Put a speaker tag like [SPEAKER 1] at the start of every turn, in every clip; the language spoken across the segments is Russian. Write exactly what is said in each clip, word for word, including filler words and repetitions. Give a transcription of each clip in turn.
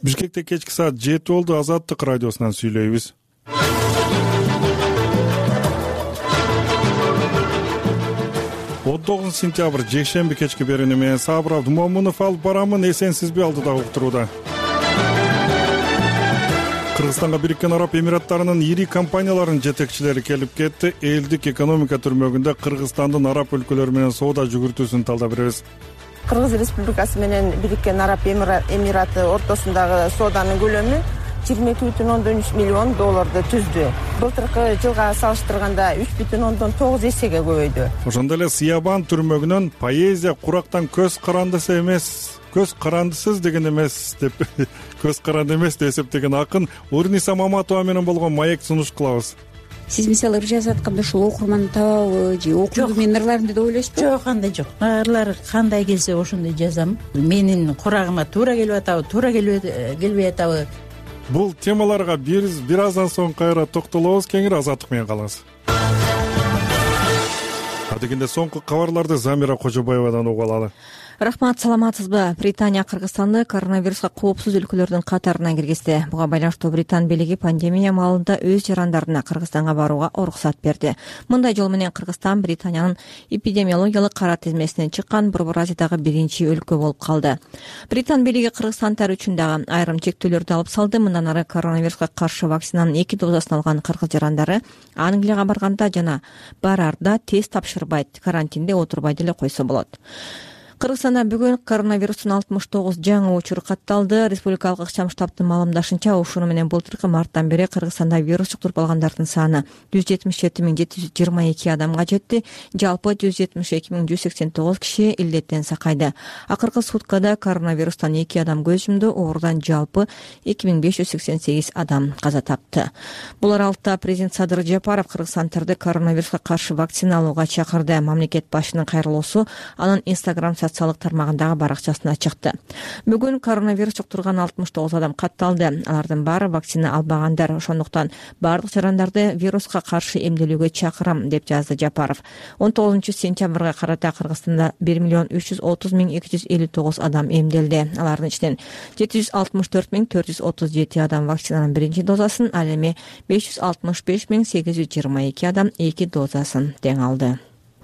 [SPEAKER 1] Бишкекте кечки саат жети болду. Азаттык радиосунан сүйлөйбүз. он тогузунчу сентябрь жекшемби кечки берүүнү менен Сабыр Абдумомунов алып барамын. Эсенсизби алдыда уктурууда. Кыргызстанга Бириккен Араб Эмираттарынын ири компанияларынын жетекчилери келип кетти. Элдик экономика түрмөгүндө Кыргызстандын араб өлкөлөрү менен соода жүгүртүүсүн талдап беребиз.
[SPEAKER 2] Кыргыз Республикасы менен Бириккен Араб Эмираты ортосундагы сооданын көлөмү жыйырма эки бүтүн ондон үч миллион долларды түздү. Былтыркы жылга салыштырганда үч бүтүн ондон тогуз эсеге көбөйдү.
[SPEAKER 1] Ошондой эле Сиябан түрмөгүнөн поэзия курактан көз карандысы эмес, көз карандысыз деген эмес деп көз каранды эмес деп эсептеген акын Урниса Маматова менен болгон маек сунуш кылабыз.
[SPEAKER 3] Сиз мисалы ыр жазып атканда ушул окурманды табабы же окуйбу мен ырларымды деп ойлойсузбу?
[SPEAKER 4] Жок, андай жок. Ырлар кандай келсе ошондой жазам. Менин курагыма туура келип атабы, туура келбей атабы.
[SPEAKER 1] Бул темаларга бир бир аздан соң кайра токтолобуз. Кеңири Азаттык менен калыңыз. Адегенде соңку кабарларды Замира Кожобаевадан угуп алалы.
[SPEAKER 5] Рахмат, саламатсызбы? Британия Кыргызстанды коронавируска коопсуз өлкөлөрдүн катарына киргизди. Буга байланыштуу Британ бийлиги пандемия маалында өз жарандарына Кыргызстанга барууга уруксат берди. Мындай жол менен Кыргызстан Британиянын эпидемиологиялык кара тизмесинен чыккан Борбор Азиядагы биринчи өлкө болуп калды. Британ бийлиги кыргызстанддар үчүн дагы айрым чектөөлөрдү алып салды. Мындан ары коронавируска каршы вакцинанын эки дозасын алган кыргыз жарандары Англияга барганда жана барарда тест тапшырбайт, карантинде отурбай деле койсо болот. Кыргызстанда бүгүн коронавирустун алтымыш тогуз жаңы учуру катталды. Республикалык ыкчам штабтын маалымдашынча, ушуну менен былтыркы марттан бери Кыргызстанда вирус жуктуруп алгандардын саны жүз жетимиш жети миң жети жүз жыйырма эки адамга жетти. Жалпы жүз жетимиш эки миң жүз сексен тогуз киши илдеттен сакайды. Акыркы суткада коронавирустан эки адам көз жумду. Оорудан жалпы эки миң беш жүз сексен сегиз адам каза тапты. Бул аралыкта президент Садыр Жапаров кыргызстандарды коронавируска каршы вакцина алууга чакырды. Мамлекет башчынын кайрылуусу анын Инстаграм социалдык тармагындагы баракчасына чыкты. Бүгүн коронавирус жуктурган алтымыш тогуз адам катталды. Алардын баары вакцина албагандар. Ошондуктан бардык жарандарды вируска каршы эмделүүгө чакырам, деп жазды Жапаров. он тогузунчу сентябрга карата Кыргызстанда бир миллион үч жүз отуз миң эки жүз элүү тогуз адам эмделди. Алардын ичинен жети жүз алтымыш төрт миң төрт жүз отуз жети адам вакцинанын биринчи дозасын, ал эми беш жүз алтымыш беш миң сегиз жүз жыйырма эки адам эки дозасын тең алды.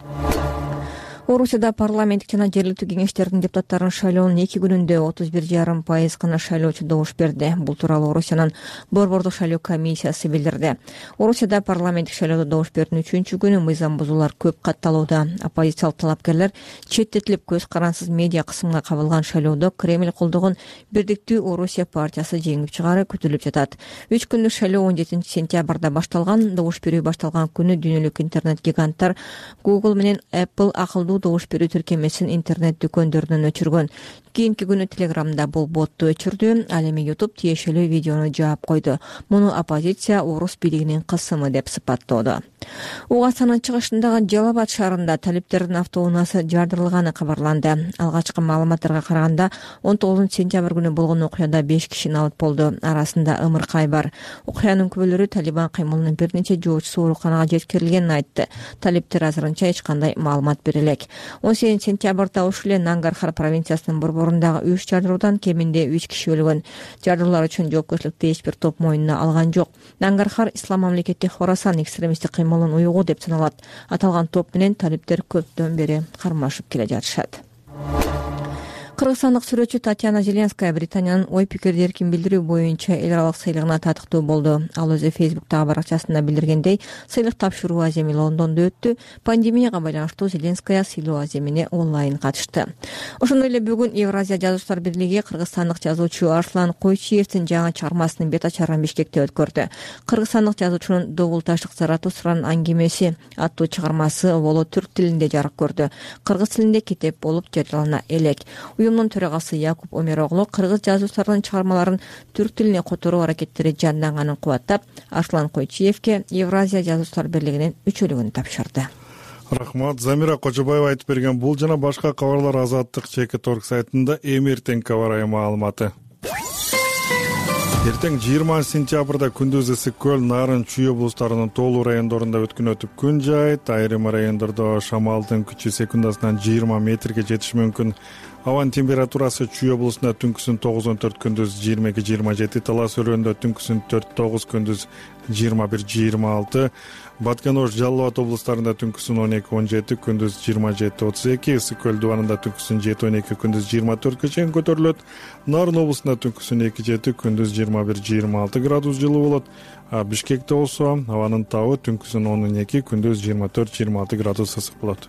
[SPEAKER 5] Орусияда парламенттик жана жергиликтүү кеңештердин депутаттарын шайлоонун эки күнүндө отуз бир жарым пайыз гана шайлоочу добуш берди. Бул тууралуу Орусиянын борбордук шайлоо комиссиясы билдирди. Орусияда парламенттик шайлоодо добуш берүүнүн үчүнчү күнү мыйзам бузуулар көп катталууда. Оппозициялык талапкерлер четтетилип көз карансыз медиа кысымга кабылган шайлоодо Кремль колдогон Бирдиктүү Орусия партиясы жеңип чыгаары күтүлүп жатат. үч күндүк шайлоо он жетинчи сентябрда башталган. Добуш берүү башталган күнү дүйнөлүк интернет гиганттар Google менен Apple акылдуу добуш берүү тиркемесин интернет дүкөндөрүнөн өчүргөн. Кийинки күнү Телеграмда бул ботту өчүрдү. Ал эми YouTube тиешелүү видеону жаап койду. Муну оппозиция орус бийлигинин кысымы деп сыпаттоодо. Угастанын чыгышындагы Жалал Абад шаарында талиптердин автоунаасы жардырылганы кабарланды. Алгачкы маалыматтарга караганда он тогузунчу сентябрь күнү болгон окуяда беш кишинин алып болду. Арасында ымыркай бар. Окуянын күбөлөрү Талибан кыймылынын бир нече жоочусу ооруканага жеткирилгенин айтты. Талиптер азырынча эч кандай маалымат бере элек. он сегизинчи сентябрда ушул эле Нангархар провинциясынын борборундагы үч жардыруудан кеминде үч киши өлгөн. Жардыруулар үчүн жоопкерчиликти эч бир топ моюнуна алган жок. Нангархар ислам мамлекети Хорасан экстремисттик кыймылын уюгу деп саналат. Аталган топ менен талиптер көптөн бери кармашып келе жатышат. Кыргызстандык сүрөтчү Татьяна Зеленская Британиянын ой пикирди эркин билдирүү боюнча эл аралык сыйлыгына татыктуу болду. Ал өзү Фейсбуктагы баракчасында билдиргендей, сыйлык тапшыруу аземи Лондондо өттү. Пандемияга байланыштуу Зеленская сыйлоо аземине онлайн катышты. Ошондой эле бүгүн Евразия жазуучулар бирлиги кыргызстандык жазуучу Арслан Койчиевдин жаңы чыгармасынын бет ачарын Бишкекте өткөрдү. Кыргызстандык жазуучунун Добулташтык Заратустранын аңгемеси аттуу чыгармасы боло түрк тилинде жарык көрдү. Кыргыз тилинде китеп болуп жарыялана элек. Уюмдун төрагасы Якуп Омероглу кыргыз жазуучуларынын чыгармаларын түрк тилине которуу аракеттери жанданганын кубаттап, Арслан Койчиевке Евразия жазуучулар бирлигинин үчөлүгүн тапшырды.
[SPEAKER 1] Рахмат. Замира Кожобаева айтып берген бул жана башка кабарлар Азаттык Чекит орг сайтында эми эртең кабар маалыматы. Эртең жыйырманчы сентябрда күндүз ысык көл, Нарын, Чүй облустарынын тоолуу райондорунда өткөн өтүп күн жаайт. Айрым райондордо шамалдын күчү секундасынан жыйырма метрге жетиши мүмкүн. Абанын температурасы Чүй облусунда түнкүсүн тогуз он төрт, күндүз жыйырма эки жыйырма жети, Талас өрөөнүндө түнкүсүн төрт тогуз, күндүз жыйырма бир жыйырма алты, Баткен Ош, Жалал Абад облустарында түнкүсүн он эки он жети, күндүз жыйырма жети отуз эки, Ысык көл дубанында түнкүсүн жети он эки, күндүз жыйырма төрткө чейин көтөрүлөт. Нарын облусунда түнкүсүн эки жети, күндүз жыйырма бир жыйырма алты градус жылуу болот. А Бишкекте болсо абанын табы түнкүсүн он эки, күндүз жыйырма төрт жыйырма алты градус ысык болот.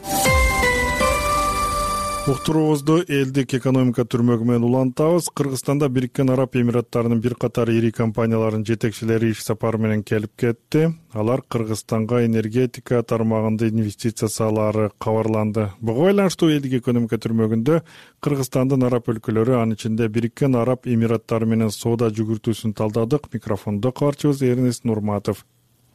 [SPEAKER 1] Уктуруубузду элдик экономика түрмөгү менен улантабыз. Кыргызстанда Бириккен Араб Эмираттарынын бир катар ири компанияларынын жетекчилери иш сапары менен келип кетти. Алар Кыргызстанга энергетика тармагында инвестиция салаары кабарланды. Буга байланыштуу элдик экономика түрмөгүндө Кыргызстандын араб өлкөлөрү, анын ичинде Бириккен Араб Эмираттары менен соода жүгүртүүсүн талдадык. Микрофондо кабарчыбыз Эрнест Нурматов.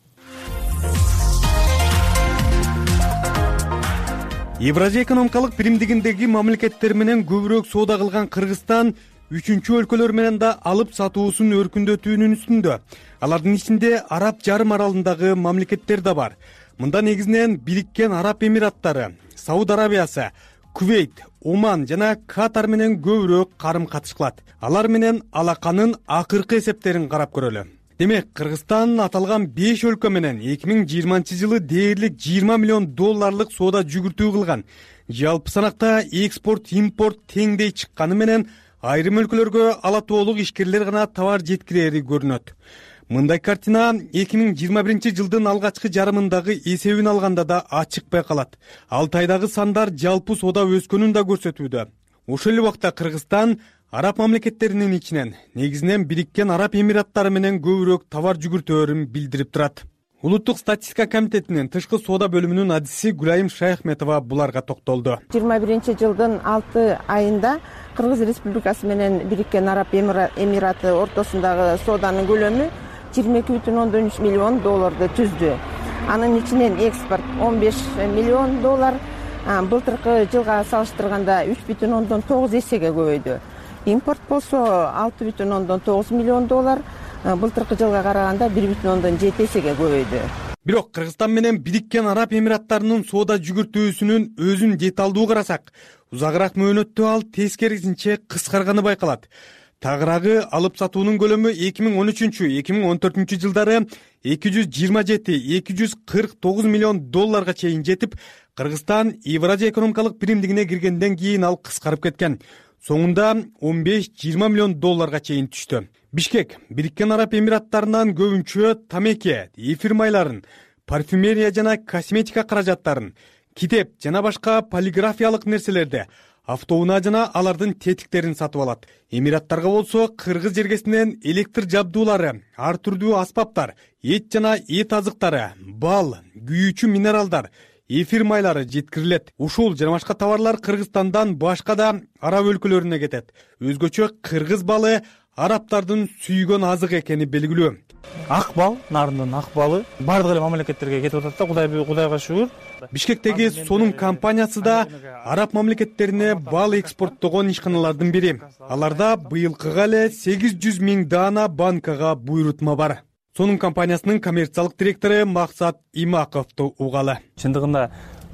[SPEAKER 6] Евразия экономикалык биримдигиндеги мамлекеттер менен көбүрөөк соода кылган Кыргызстан үчүнчү өлкөлөр менен да алып сатуусун өркүндөтүүнүн үстүндө. Алардын ичинде Араб жарым аралындагы мамлекеттер да бар. Мында негизинен Бириккен Араб Эмираттары, Сауд Арабиясы, Кувейт, Оман жана Катар менен көбүрөөк карым-катыш кылат. Алар менен алаканын акыркы эсептерин карап көрөлү. Демек, Кыргызстан аталган беш өлкө менен эки миң жыйырманчы жылы дээрлик жыйырма миллион долларлык соода жүгүртүү кылган. Жалпы санакта экспорт, импорт теңдей чыкканы менен айрым өлкөлөргө ала тоолук ишкерлер гана товар жеткирери көрүнөт. Мындай картина эки миң жыйырма биринчи жылдын алгачкы жарымындагы эсебин алганда да ачык байкалат. Алтайдагы сандар жалпы соода өскөнүн да көрсөтүүдө. Ошол эле убакта Кыргызстан араб мамлекеттеринин ичинен негизинен Бириккен Араб Эмираттары менен көбүрөөк товар жүгүртөөрүн билдирип турат. Улуттук статистика комитетинин тышкы соода бөлүмүнүн адиси Гүлайым Шайхметова буларга токтолду.
[SPEAKER 2] жыйырма биринчи жылдын алты айында Кыргыз Республикасы менен Бириккен Араб Эмираты ортосундагы сооданын көлөмү жыйырма эки бүтүн ондон үч миллион долларды түздү. Анын ичинен экспорт он беш миллион доллар, былтыркы жылга салыштырганда үч бүтүн ондон тогуз эсеге көбөйдү. Импорт болсо алты бүтүн ондон тогуз миллион доллар, былтыркы жылга караганда бир бүтүн ондон жети эсеге көбөйдү.
[SPEAKER 6] Бирок Кыргызстан менен Бириккен Араб Эмираттарынын соода жүгүртүүсүнүн өзүн деталдуу карасак, узагыраак мөөнөттө ал тескерисинче кыскарганы байкалат. Тагыраагы алып сатуунун көлөмү эки миң он үчүнчү эки миң он төртүнчү жылдары эки жүз жыйырма жети эки жүз кырк тогуз миллион долларга чейин жетип, Кыргызстан Евразия экономикалык биримдигине киргенден кийин ал кыскарып кеткен. Соңунда он беш жыйырма миллион долларга чейин түштү. Бишкек Бириккен Араб Эмираттарынан көбүнчө тамеки, эфир майларын, парфюмерия жана косметика каражаттарын, китеп жана башка полиграфиялык нерселерди, автоунаа жана алардын тетиктерин сатып алат. Эмираттарга болсо кыргыз жергесинен электр жабдуулары, ар түрдүү аспаптар, эт жана эт азыктары, бал, күйүүчү минералдар, эфир майлары жеткирилет. Ушул жана башка товарлар Кыргызстандан башка да араб өлкөлөрүнө кетет. Өзгөчө кыргыз балы арабтардын сүйгөн азык экени белгилүү.
[SPEAKER 7] Ак бал, нарындын ак балы бардык эле мамлекеттерге кетип атат да, Кудай Кудайга шүгүр.
[SPEAKER 6] Бишкектеги сонун компаниясы да араб мамлекеттерине бал экспорттогон ишканалардын бири. Аларда быйылкыга эле сегиз жүз миң даана банкага буйрутма бар. Сонун компаниясынын коммерциялык директору Максат Имаковду угалы.
[SPEAKER 7] Чындыгында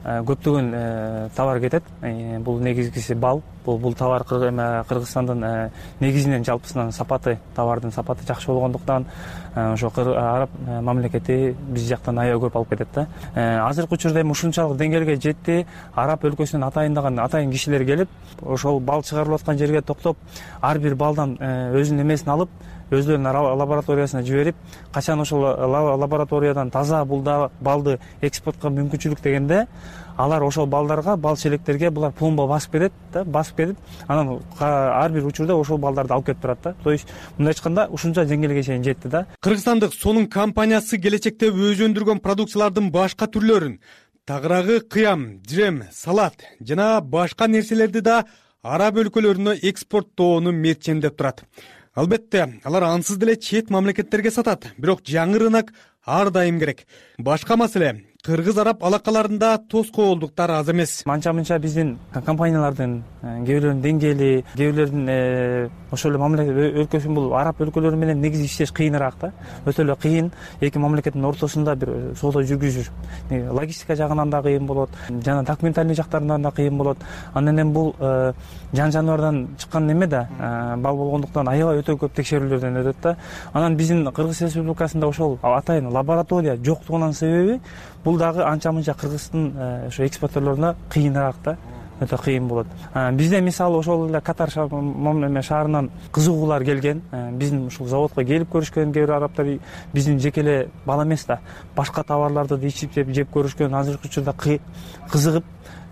[SPEAKER 7] көптөгөн товар кетет. Бул негизгиси бал. Бул бул товар Кыргызстандын негизинен жалпысынан сапаты, товардын сапаты жакшы болгондуктан ошо араб мамлекети биз жактан аябай көп алып кетет да. Азыркы учурда эми ушунчалык деңгээлге жетти. Араб өлкөсүнөн атайындаган атайын кишилер келип, ошол бал чыгарылып аткан жерге токтоп, ар бир балдан өзүнүн эмесин алып, өздөрүнүн лабораториясына жиберип, качан ошол лабораториядан таза балды экспортко мүмкүнчүлүк дегенде, алар ошол балдарга, бал челектерге булар пломба басып берет да, басып кетип, анан ар бир учурда ошол балдарды алып кетип турат да. То есть мындай айтканда ушунча деңгээлге чейин жетти да.
[SPEAKER 6] Кыргызстандык сонун компаниясы келечекте өзү өндүргөн продукциялардын башка түрлөрүн, тагыраагы кыям, жем, салат жана башка нерселерди да араб өлкөлөрүнө экспорттоону мерчемдеп турат. Албетте, алар ансыз деле чет мамлекеттерге сатат, бирок жаңы рынок ар дайым керек. Башка маселе, кыргыз араб алакаларында тоскоолдуктар аз эмес.
[SPEAKER 7] анча мынча биздин компаниялардын кээ бирлеринин деңгээли, кээ бирлеринин ошол эле мамлекет өлкөсүн бул араб өлкөлөрү менен негизи иштеш кыйыныраак да. Өтө эле кыйын. Эки мамлекеттин ортосунда бир соода жүргүзүш логистика жагынан да кыйын болот, жана документальный жактарынан да кыйын болот. Анан эми бул жан жаныбардан чыккан неме да бал болгондуктан аябай өтө көп текшерүүлөрдөн өтөт да. Анан биздин Кыргыз Республикасында ошол атайын лаборатория жоктугунун себеби бул дагы анча мынча Кыргыздын ошо экспортерлоруна кыйыныраак да. Өтө кыйын болот. Бизде мисалы ошол эле Катар шаарынан кызыгуулар келген. Биздин ушул заводко келип көрүшкөн кээ бир арабтар биздин жеке эле бал эмес да, башка товарларды да ичип жеп көрүшкөн. Азыркы учурда кызыгып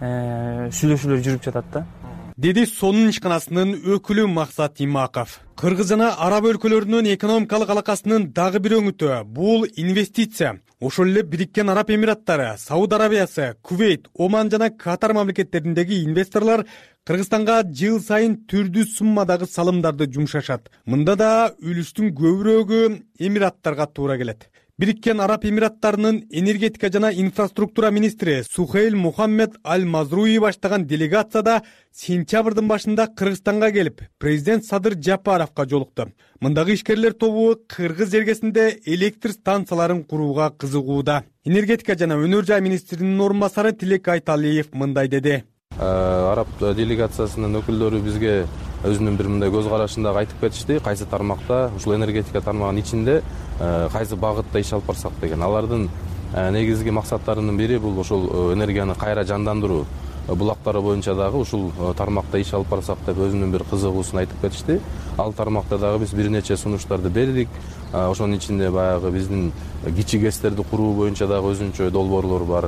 [SPEAKER 7] сүйлөшүүлөр жүрүп жатат да,
[SPEAKER 6] деди сонун ишканасынын өкүлү Максат Имаков. Кыргыз жана араб өлкөлөрүнүн экономикалык алакасынын дагы бир өңүтү бул инвестиция. Ошол эле Бириккен Араб Эмираттары, Сауд Арабиясы, Кувейт, Оман жана Катар мамлекеттериндеги инвесторлор Кыргызстанга жыл сайын түрдүү суммадагы салымдарды жумшашат. Мында да үлүштүн көбүрөөгү Эмираттарга туура келет. Бириккен Араб Эмираттарынын энергетика жана инфраструктура министри Сухейл Мухаммед Аль-Мазруи баштаган делегацияда сентябрдын башында Кыргызстанга келип, президент Садыр Жапаровго жолукту. Мындагы ишкерлер тобу Кыргыз жергесинде электр станцияларын курууга кызыгууда. Энергетика жана өнөр жай министринин орун басары Тилек Айталиев мындай деди.
[SPEAKER 8] Араб делегациясынын өкүлдөрү бизге өзүнүн бир мындай көз карашында айтып кетишти, кайсы тармакта, ушул энергетика тармагынын ичинде кайсы багытта иш алып барсак деген. Алардын негизги максаттарынын бири бул ошол энергияны кайра жандандыруу. Булактары боюнча дагы ушул тармакта иш алып барсак деп өзүнүн бир кызыгуусун айтып кетишти. Ал тармакта дагы биз бир нече сунуштарды бердик. Ошонун ичинде баягы биздин кичи гэстерди куруу боюнча дагы өзүнчө долбоорлор бар.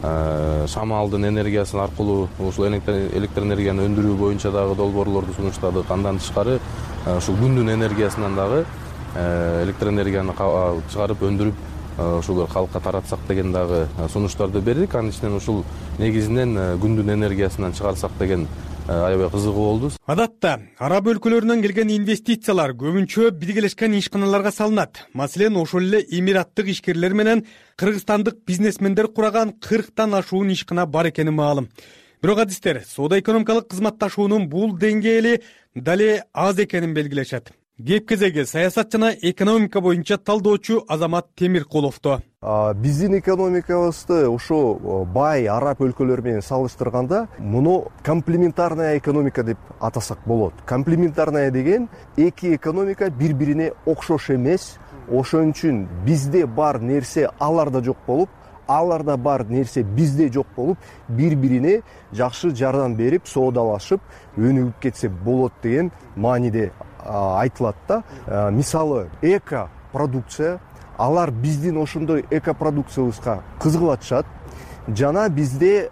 [SPEAKER 8] Шамалдын энергиясы аркылуу ушул электр энергияны өндүрүү боюнча дагы долбоорлорду сунуштадык. Андан тышкары ушул күндүн энергиясынан дагы электр энергияны чыгарып өндүрүп ушул калкка таратсак деген дагы сунуштарды бердик. Анын ичинен ушул негизинен күндүн энергиясынан чыгарсак деген аябай кызыгуу болду.
[SPEAKER 6] Адатта араб өлкөлөрүнөн келген инвестициялар көбүнчө биргелешкен ишканаларга салынат. Маселен, ошол эле эмираттык ишкерлер менен кыргызстандык бизнесмендер кураган кырктан ашуун ишкана бар экени маалым. Бирок адистер соода экономикалык кызматташуунун бул деңгээли дале аз экенин белгилешет. Кеп кезеги саясат жана экономика боюнча талдоочу Азамат Темиркуловду.
[SPEAKER 9] Биздин экономикабызды ошо бай араб өлкөлөрү менен салыштырганда муну комплементарная экономика деп атасак болот. Комплементарная деген эки экономика бири-бирине окшош эмес. Ошон үчүн бизде бар нерсе аларда жок болуп, аларда бар нерсе бизде жок болуп, бири-бирине жакшы жардам берип, соодалашып, өнүгүп кетсе болот деген мааниде айтылат да. Мисалы, эко продукция, алар биздин ошондой эко продукциябызга кызыгылатышат. Жана бизде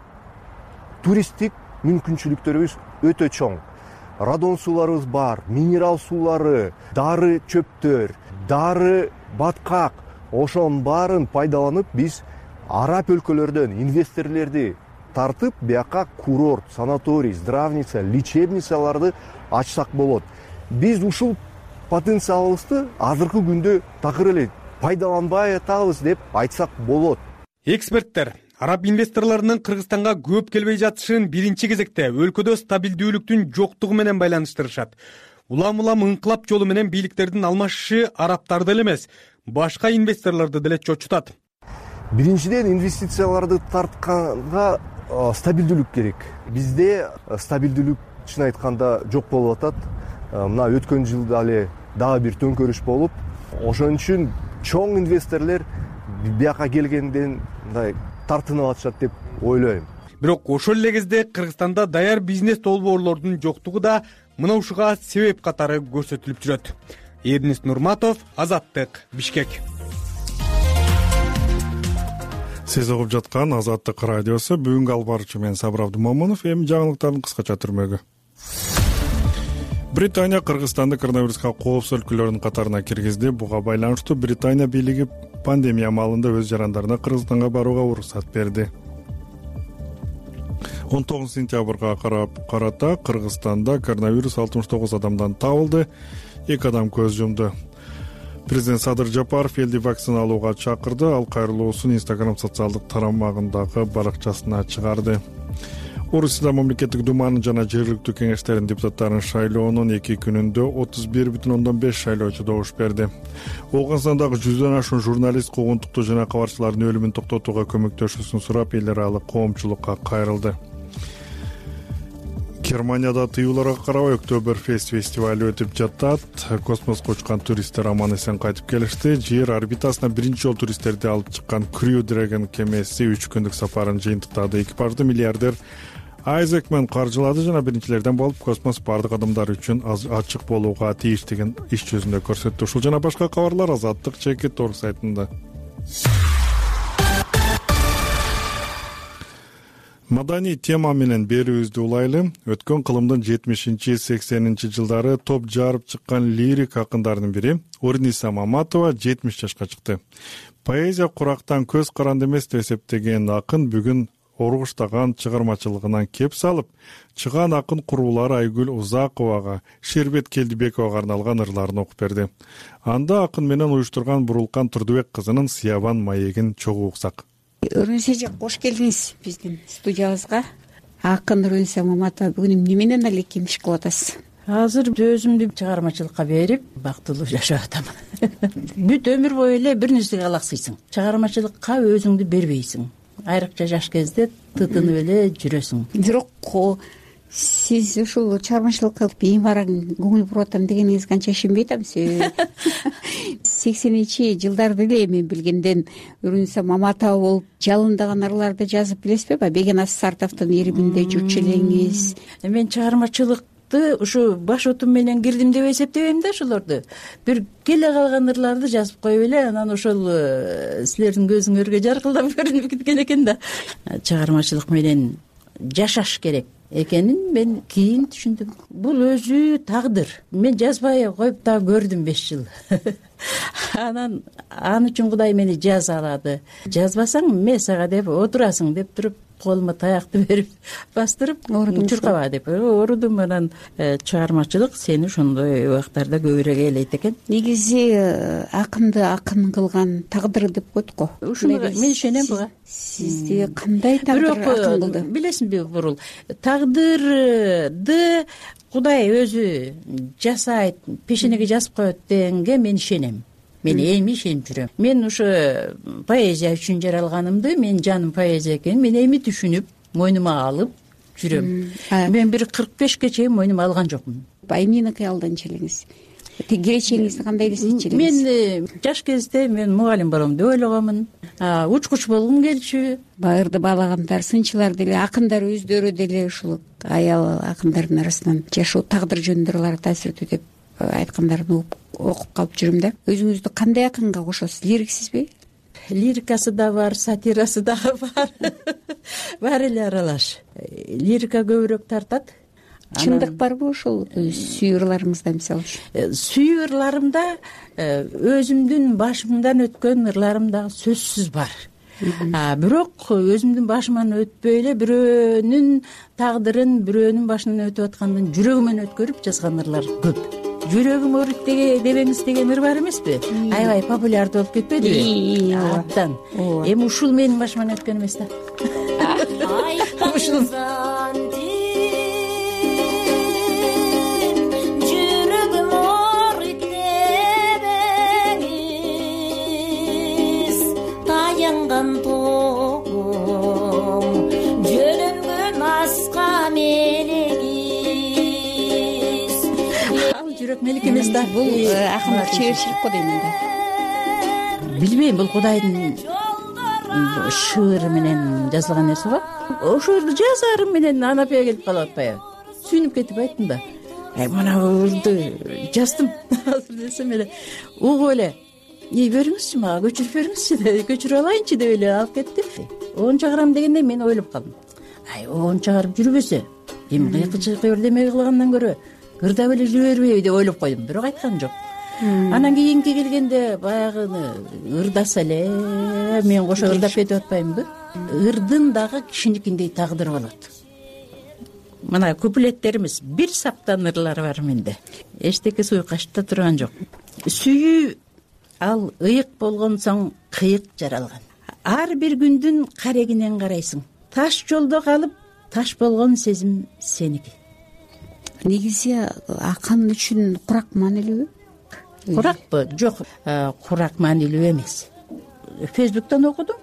[SPEAKER 9] туристтик мүмкүнчүлүктөрүбүз өтө чоң. Радон сууларыбыз бар, минерал суулары, дары чөптөр, дары баткак, ошонун баарын пайдаланып биз араб өлкөлөрдөн инвесторлорду тартып, бияка курорт, санаторий, здравница, лечебницаларды ачсак болот. Биз ушул потенциалыбызды азыркы күндө такыр эле пайдаланбай атабыз деп айтсак болот.
[SPEAKER 6] Эксперттер араб инвесторлорунун Кыргызстанга көп келбей жатышын биринчи кезекте өлкөдө стабилдүүлүктүн жоктугу менен байланыштырышат. Улам-улам ыңкылап жолу менен бийликтердин алмашышы арабтарды эле эмес, башка инвесторлорду деле чочутат.
[SPEAKER 9] Биринчиден, инвестицияларды тартканга стабилдүүлүк керек. Бизде стабилдүүлүк чын айтканда жок болуп атат. Мына өткөн жылда эле дагы бир төңкөрүш болуп, ошон үчүн чоң инвесторлор бияка келгенден мындай тартынып атышат деп ойлойм.
[SPEAKER 6] Бирок ошол эле кезде Кыргызстанда даяр бизнес долбоорлордун жоктугу да мына ушуга себеп катары көрсөтүлүп жүрөт. Эрнис Нурматов, Азаттык, Бишкек.
[SPEAKER 1] Сиз угуп жаткан Азаттык радиосу. Бүгүнкү алып баруучу мен Сабыр Абдымомунов. Эми жаңылыктардын кыскача түрмөгү. Британия Кыргызстанды коронавируска коопсуз өлкөлөрдүн катарына киргизди. Буга байланыштуу Британия бийлиги пандемия маалында өз жарандарына Кыргызстанга барууга уруксат берди. он тогузунчу сентябрга карата Кыргызстанда коронавирус алтымыш тогуз адамдан табылды, эки адам көз жумду. Президент Садыр Жапаров элди вакцина алууга чакырды. Ал кайрылуусун Instagram социалдык тарамагындагы баракчасына чыгарды. Орусияда мамлекеттик думанын жана жергиликтүү кеңештердин депутаттарын шайлоонун эки күнүндө отуз бир бүтүн ондон беш шайлоочу добуш берди. Оогунстандагы жүздөн ашуун журналист куугунтукту жана кабарчылардын өлүмүн токтотууга көмөктөшүүсүн сурап эл аралык коомчулукка кайрылды. Германияда тыюуларга карабай Октоберфест фестивали өтүп жатат. Космоско учкан туристтер аман эсен кайтып келишти. Жер орбитасына биринчи жолу туристтерди алып чыккан Crew Dragon кемеси үч күндүк сапарын жыйынтыктады. Экипажды миллиардер Айзекмен каржылады жана биринчилерден болуп космос бардык адамдар үчүн ачык болууга тийиштигин иш жүзүндө көрсөттү. Ушул жана башка кабарлар Азаттык Чекит Орус сайтында. Маданий тема менен берүүбүздү улайлы. Өткөн кылымдын жетимишинчи сексенинчи жылдары топ жарып чыккан лирик акындардын бири Орниса Маматова жетимиш жашка чыкты. Поэзия курактан көз каранды эмес деп эсептеген акын бүгүн оргуштаган чыгармачылыгынан кеп салып, чыган акын курулары Айгүл Узаковага, Шербет Келдибековага арналган ырларын окуп берди. Анда акын менен уюштурган Бурулкан Турдубек кызынын Сыябан маегин чогуу уксак.
[SPEAKER 3] Орниса эже кош келдиңиз биздин студиябызга. Акын Орниса Маматова бүгүн эмне менен эле кемиш кылып атасыз?
[SPEAKER 4] Азыр өзүмдү чыгармачылыкка берип, бактылуу жашап атам. Бүт өмүр бою эле бир нерсеге алаксыйсың. Чыгармачылыкка өзүңдү бербейсиң. Айрыкча жаш кезде тытынып эле жүрөсүң.
[SPEAKER 3] Бирок сиз ушул чыгармачылыкка эң бара көңүл буруп атам дегениңизге канча ишенбей атам. сексенинчи жылдарды эле мен билгенден Орниса Маматова болуп жалындаган ырларды жазып билесизби? Беген Сартовдун Эрибинде жүрчү элеңиз.
[SPEAKER 4] Мен чыгармачылыкты ушу баш отум менен кирдим деп эсептебейм да ошолорду. Бир келе калган ырларды жазып коюп эле, анан ошол силердин көзүңөргө жаркылдап көрүнүп кеткен экен да. Чыгармачылык менен жашаш керек экенин мен кийин түшүндүм. Бул өзү тагдыр. Мен жазбай коюп да көрдүм беш жыл. Анан аны үчүн Кудай мени жаза алады. Жазбасаң эмне сага деп отурасың деп туруп колума таякты берип бастырып чуркаба деп орудум. Анан чыгармачылык сени ошондой убактарда көбүрөөк ээлейт экен.
[SPEAKER 3] Негизи акынды акын кылган тагдыр деп коет го.
[SPEAKER 4] Ушуну мен ишенем буга.
[SPEAKER 3] Сизди кандай тагдыр акын кылды?
[SPEAKER 4] Билесиңби Бурул, тагдырды Кудай өзү жасайт, пешенеге жазып коет дегенге мен ишенем. Мен эми ишенип жүрөм. Мен ушу поэзия үчүн жаралганымды, мен жаным поэзия экенин мен эми түшүнүп, мойнума алып жүрөм. Мен бир кырк бешке чейин мойнума алган жокмун.
[SPEAKER 3] Эмнени кыялданчу элеңиз? Киречеңизди кандай элестетчү элеңиз?
[SPEAKER 4] Мен жаш кезде мен мугалим болом деп ойлогонмун. Учкуч болгум келчү.
[SPEAKER 3] Ырды баалагандар, сынчылар деле, акындар өздөрү деле ушул аял акындардын арасынан жашоо тагдыр жөнүндө ырлар таасирдүү деп айткандарын окуп калып жүрөм да. Өзүңүздү кандай акынга кошосуз? Лириксизби?
[SPEAKER 4] Лирикасы да бар, сатирасы да бар. Баары эле аралаш. Лирика көбүрөөк тартат.
[SPEAKER 3] Чындык барбы ошол сүйүү ырларыңызда мисалы?
[SPEAKER 4] Сүйүү ырларымда өзүмдүн башымдан өткөн ырларым да сөзсүз бар. Бирок өзүмдүн башыман өтпөй эле бирөөнүн тагдырын бирөөнүн башынан өтүп аткандын жүрөгүмөн өткөрүп жазган ырлар көп. Жүрөгүм ооруйт дебеңиз деген ыр бар эмеспи? Аябай популярдуу болуп кетпедиби? Абдан. Эми ушул менин башыман өткөн эмес да. Ушул жүрөк мелик эмес да.
[SPEAKER 3] Бул акындык чеберчилик го дейм да.
[SPEAKER 4] Билбейм, бул Кудайдын шыыры менен жазылган нерсе го. Ошол жазарым менен анапия келип калып атпайбы? Сүйүнүп кетип айттым да. Ай мына ырды жаздым. Азыр десем эле угуп эле ий бериңизчи мага, көчүрүп бериңизчи деп, көчүрүп алайынчы деп эле алып кетти. Он чыгарам дегенде мен ойлоп калдым. Ай он чыгарып жүрбөсө, эми кыйкы-чыйкы бирдеме кылгандан көрө ырдап эле жүрбөйбү деп ойлоп койдум, бирок айткан жок. Анан кийинки келгенде баягыны ырдаса эле мен кошо ырдап кетип атпаймынбы? Ырдын дагы кишиникиндей тагдыры болот. Мына куплеттерибиз бир саптан ырлар бар менде. Эчтеке суйкашып да турган жок. Сүйүү ал ыйык болгон соң кыйык жаралган. Ар бир күндүн карегинен карайсың. Таш жолдо калып, таш болгон сезим сеники.
[SPEAKER 3] Негизи акын үчүн курак маанилүүбү?
[SPEAKER 4] Куракпы? Жок, курак маанилүү эмес. Фейсбуктан окудум.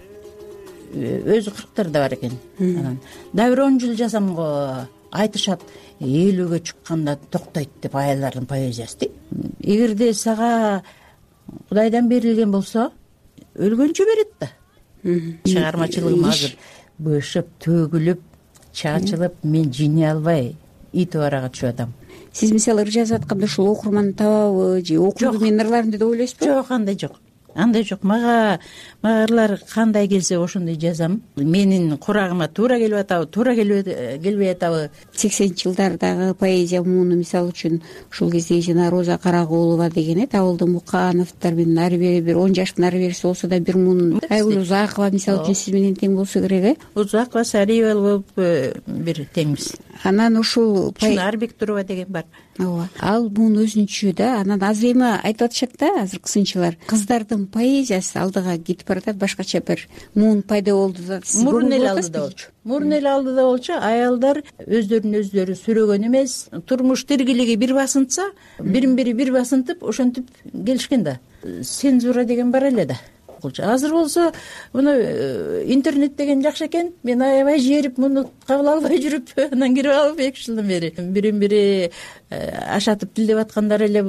[SPEAKER 4] Өзү кырктарда бар экен. Анан да бир он жыл жазам го, айтышат, элүүгө чыкканда токтойт деп аялдардын поэзиясы дейт. Эгерде сага Кудайдан берилген болсо, өлгөнчө берет да. Чыгармачылыгым азыр бышып, төгүлүп, чачылып, мен жине албай ит барага түшүп атам.
[SPEAKER 3] Сиз мисалы ыр жазып атканда ушул окурман табабы же окуйбу мен ырларымды деп ойлойсузбу?
[SPEAKER 4] Жок, андай жок. Андай жок. Мага мага ырлар кандай келсе ошондой жазам. Менин курагыма туура келип атабы, туура келбей атабы.
[SPEAKER 3] сексенинчи жылдардагы поэзия мууну мисалы үчүн ушул кезде жана Роза Карагулова деген эт, Абылды Мукановдор менен ары бери бир он жаштын ары бериси болсо да бир муун. Айгүл Узакова мисалы үчүн сиз менен тең болсо керек, э?
[SPEAKER 4] Узакова, Сариева болуп бир теңбиз.
[SPEAKER 3] Анан ушул
[SPEAKER 4] Чынар Бектурова деген бар.
[SPEAKER 3] Ооба. Ал муун өзүнчө да. Анан азыр эми айтып атышат да, азыркы сынчылар, кыздардын поэзиясы алдыга кетип баратат, башкача бир муун пайда болду да.
[SPEAKER 4] Мурун эле алдыда болчу. Мурун эле алдыда болчу. Аялдар өздөрүн өздөрү сүрөгөн эмес, турмуш тиргилиги бир басынтса, бирин бири бир басынтып, ошентип келишкен да. Цензура деген бар эле да. Азыр болсо муну интернет деген жакшы экен. Мен аябай жээрип, муну кабыл албай жүрүп, анан кирип алып эки жылдан бери бирин бири ашатып тилдеп аткандар эле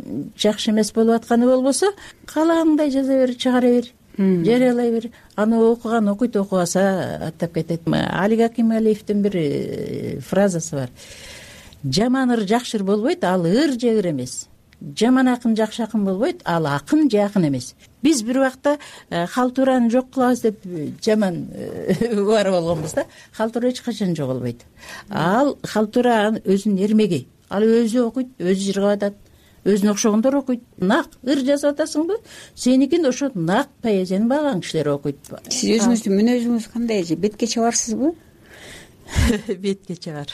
[SPEAKER 4] жакшы эмес болуп атканы болбосо, каалагандай жаза бер, чыгара бер, жарыялай бер. Аны окуган окуйт, окубаса аттап кетет. Алик Акималиевдин бир фразасы бар. Жаман ыр жакшы ыр болбойт, ал ыр же ыр эмес. Жаман акын жакшы акын болбойт, ал акын же акын эмес. Биз бир убакта халтураны жок кылабыз деп жаман бар болгонбуз да. Халтура эч качан жоголбойт. Ал халтура өзүнүн эрмеги. Ал өзү окуйт, өзү жыргап атат, өзүнө окшогондор окуйт. Нак ыр жазып атасыңбы? Сеникин ошо нак поэзияны баган кишилер окуйт.
[SPEAKER 3] Сиз өзүңүздүн мүнөзүңүз кандай? Бетке чабарсызбы?
[SPEAKER 4] Бетке чабар.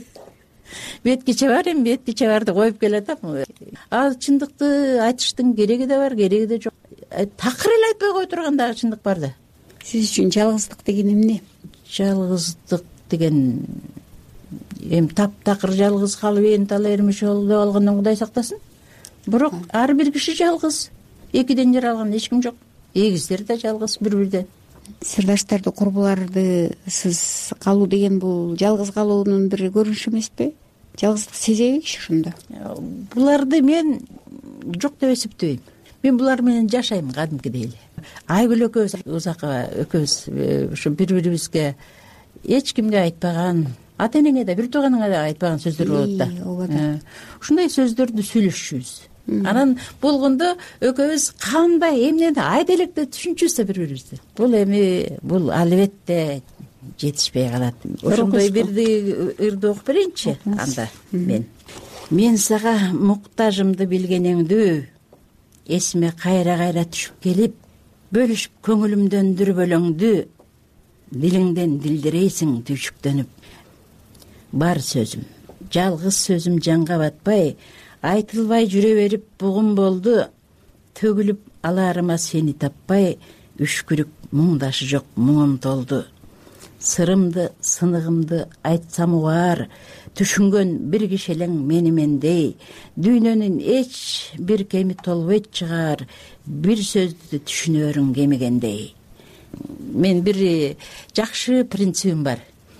[SPEAKER 4] Бетке чабар, эми бетке чабарды коюп келатам. Ал чындыкты айтыштын кереги да бар, кереги да жок. Такыр эле айтпай кое турган дагы чындык бар да.
[SPEAKER 3] Сиз үчүн жалгыздык деген эмне?
[SPEAKER 4] Жалгыздык деген эми таптакыр жалгыз калып Энтал Эрмишоğlu деп алгандан Кудай сактасын. Бирок ар бир киши жалгыз. Экиден жаралган эч ким жок. Эгиздер да жалгыз бири-бирден.
[SPEAKER 3] Сырдаштарды, курбуларды сиз калуу деген бул жалгыз калуунун бир көрүнүшү эмеспи? Жалгыздык сезеби киши ошондо?
[SPEAKER 4] Буларды мен жок деп эсептебейм. Мен булар менен жашайм кадимкидей эле. Айгүл экөөбүз, Узакова экөөбүз ушу бири-бирибизге эч кимге айтпаган, ата-энеңе да, бир тууганыңа да айтпаган сөздөр болот да. Ушундай сөздөрдү сүйлөшчүбүз. Анан болгондо экөөбүз кандай эмнени айда электе түшүнчүбүз да бири-бирибизди. Бул эми бул албетте жетишпей калат. Ошондой бирди ырды окуп берейинчи анда мен. Мен сага муктажымды билгениңдүү, эсиме кайра-кайра түшүп келип, бөлүшүп көңүлүмдөн өлөңдү, дилиңден дилдирейсиң түйшүктөнүп. Бар сөзүм, жалгыз сөзүм жанга батпай, айтылбай жүрө берип бугум болду, төгүлүп аларыма сени таппай, үшкүрүк муңдашы жок муңум толду. Сырымды, сыныгымды айтсам убар, түшүнгөн бир киши элең мени мендей, дүйнөнүн эч бир кеми толбойт чыгар, бир сөздү түшүнөрүң кемигендей. Мен бир жакшы принцибим бар.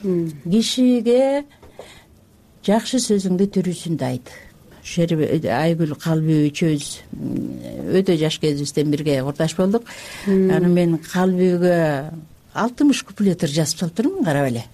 [SPEAKER 4] Кишиге жакшы сөзүңдү түрүсүндө айт. Айгүл Калбиева үчөөбүз өтө жаш кезибизден бирге ордаш болдук. Анан мен Калбиевге алтымыш куплет жазып салыптырмын, карап эле.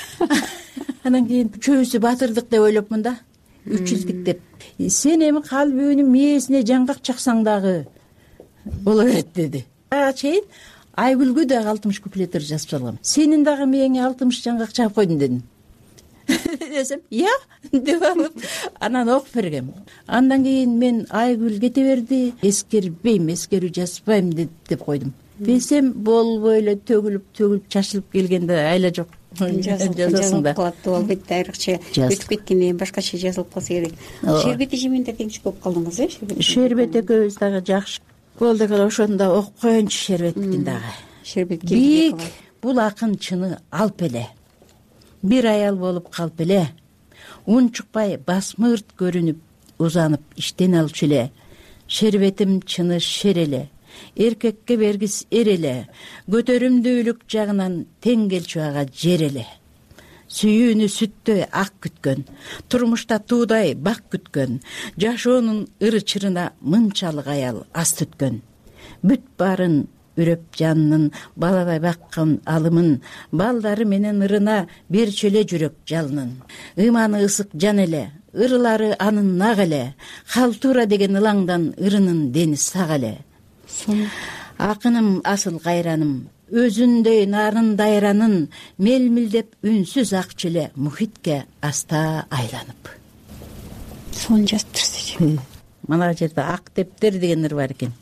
[SPEAKER 4] Анан кийин үчөөбүзү батырдык деп ойлопмун да, үч жылдык деп. Сен эми Калбиевнин мээсине жаңгак чаксаң дагы боло берет деди. Ага чейин Айгүлгө дагы алтымыш куплет жазып салгам. Сенин дагы мээңе алтымыш жаңгак чагып койдум дедим. Десем, я деп алып, анан окуп бергем. Андан кийин мен Айгүл кете берди, эскербейм, эскерүү жазбайм деп койдум. Билсем болбой эле төгүлүп, төгүлүп, чачылып келгенде айла жок.
[SPEAKER 3] Жазылып калат деп албайт, айрыкча өтүп кеткенден кийин башкача жазылып калса керек. Шербет эжеменде теңчи болуп калдыңыз, э?
[SPEAKER 4] Шербет экөөбүз дагы жакшы. болду экен ошондо окуп коеюнчу Шербеттикин дагы.
[SPEAKER 3] Шербет
[SPEAKER 4] Бийик бул акын чыны алп эле, бир аял болуп калп эле, унчукпай басмырт көрүнүп узанып иштен алчу эле. Шербетим чыны шер эле, эркекке бергис эр эле, көтөрүмдүүлүк жагынан тең келчү ага жер эле. Сүйүүнү сүттөй ак күткөн, турмушта туудай бак күткөн, жашоонун ыры чырына мынчалык аял ас түткөн. Бүт баарын үрөп жанынын, балабай баккан алымын, балдары менен ырына берчү эле жүрөк жалынын. Ыйманы ысык жан эле, ырылары анын нак эле, халтура деген ылаңдан ырынын дени сак эле. Акыным асыл кайраным, өзүндөй нарын дайранын, мелмилдеп үнсүз акчы эле мухитке аста айланып.
[SPEAKER 3] Сонун жазыптырсыз.
[SPEAKER 4] Мына жерде ак дептер деген ыр бар экен.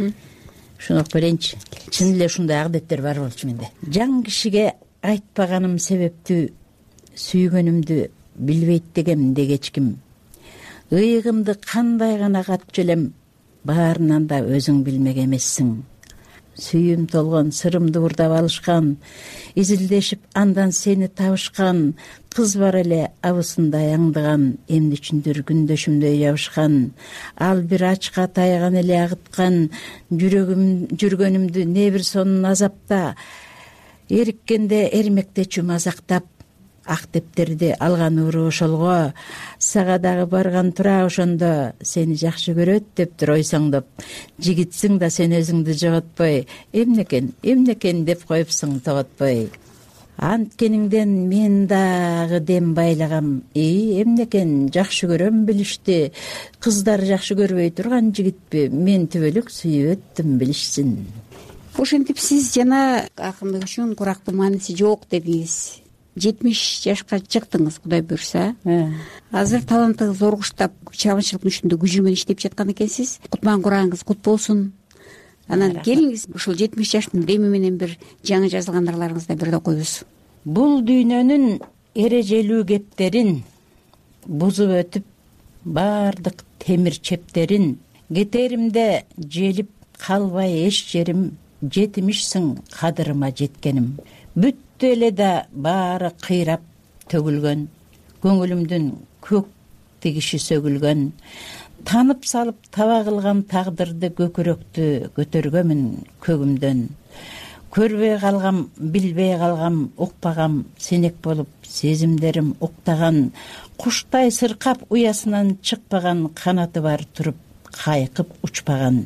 [SPEAKER 4] Шуну окуп берейинчи. Чын эле ушундай ак дептер бар болчу менде. Жан кишиге айтпаганым себептүү, сүйгөнүмдү билбейт дегем де кечким. Ыйыгымды кандай гана катчу элем, баарынан да өзүң билмек эмессиң. Сүйүм толгон сырымды урдап алышкан, изилдешип андан сени табышкан, кыз бар эле абысындай аңдыган, эмне үчүндүр күндөшүмдөй жабышкан, ал бир ачка тайган эле агыткан, жүрөгүм жүргөнүмдү не бир сонун азапта, эриккенде эрмектечү мазактап, ак дептерди алган ууру ошолго, сага дагы барган тура ошондо, сени жакшы көрөт дептир ойсоңдоп, жигитсиң да сен өзүңдү жоготпой, эмнекен, эмнекен деп коюпсуң тоготпой. Анткениңден мен дагы дем байлагам, и эмнекен жакшы көрөм билишти, кыздар жакшы көрбөй турган жигитпи, мен түбөлүк сүйүп өттүм билишсин.
[SPEAKER 3] Ошентип сиз жана акындык үчүн курактын мааниси жок дедиңиз. жетимиш жашка чыктыңыз, Кудай буюрса. Азыр талантыңыз оргуштап, чабынчылыктын үстүндө күч менен иштеп жаткан экенсиз. Кутман курагыңыз кут болсун. Анан келиңиз ушул жетимиш жаштын деми менен бир жаңы жазылган ырларыңызды бирде окуйбуз.
[SPEAKER 4] Бул дүйнөнүн эрежелүү кептерин бузуп өтүп, бардык темир чептерин, кетеримде желип калбай эч жерим, жетимишсиң кадырыма жеткеним. Бүттү эле да баары кыйрап төгүлгөн, көңүлүмдүн көк тигиши сөгүлгөн, танып салып таба кылган тагдырды көкүрөктү көтөргөмүн көгүмдөн. Көрбөй калгам, билбей калгам, укпагам, сенек болуп сезимдерим уктаган, куштай сыркап уясынан чыкпаган, канаты бар туруп кайкып учпаган.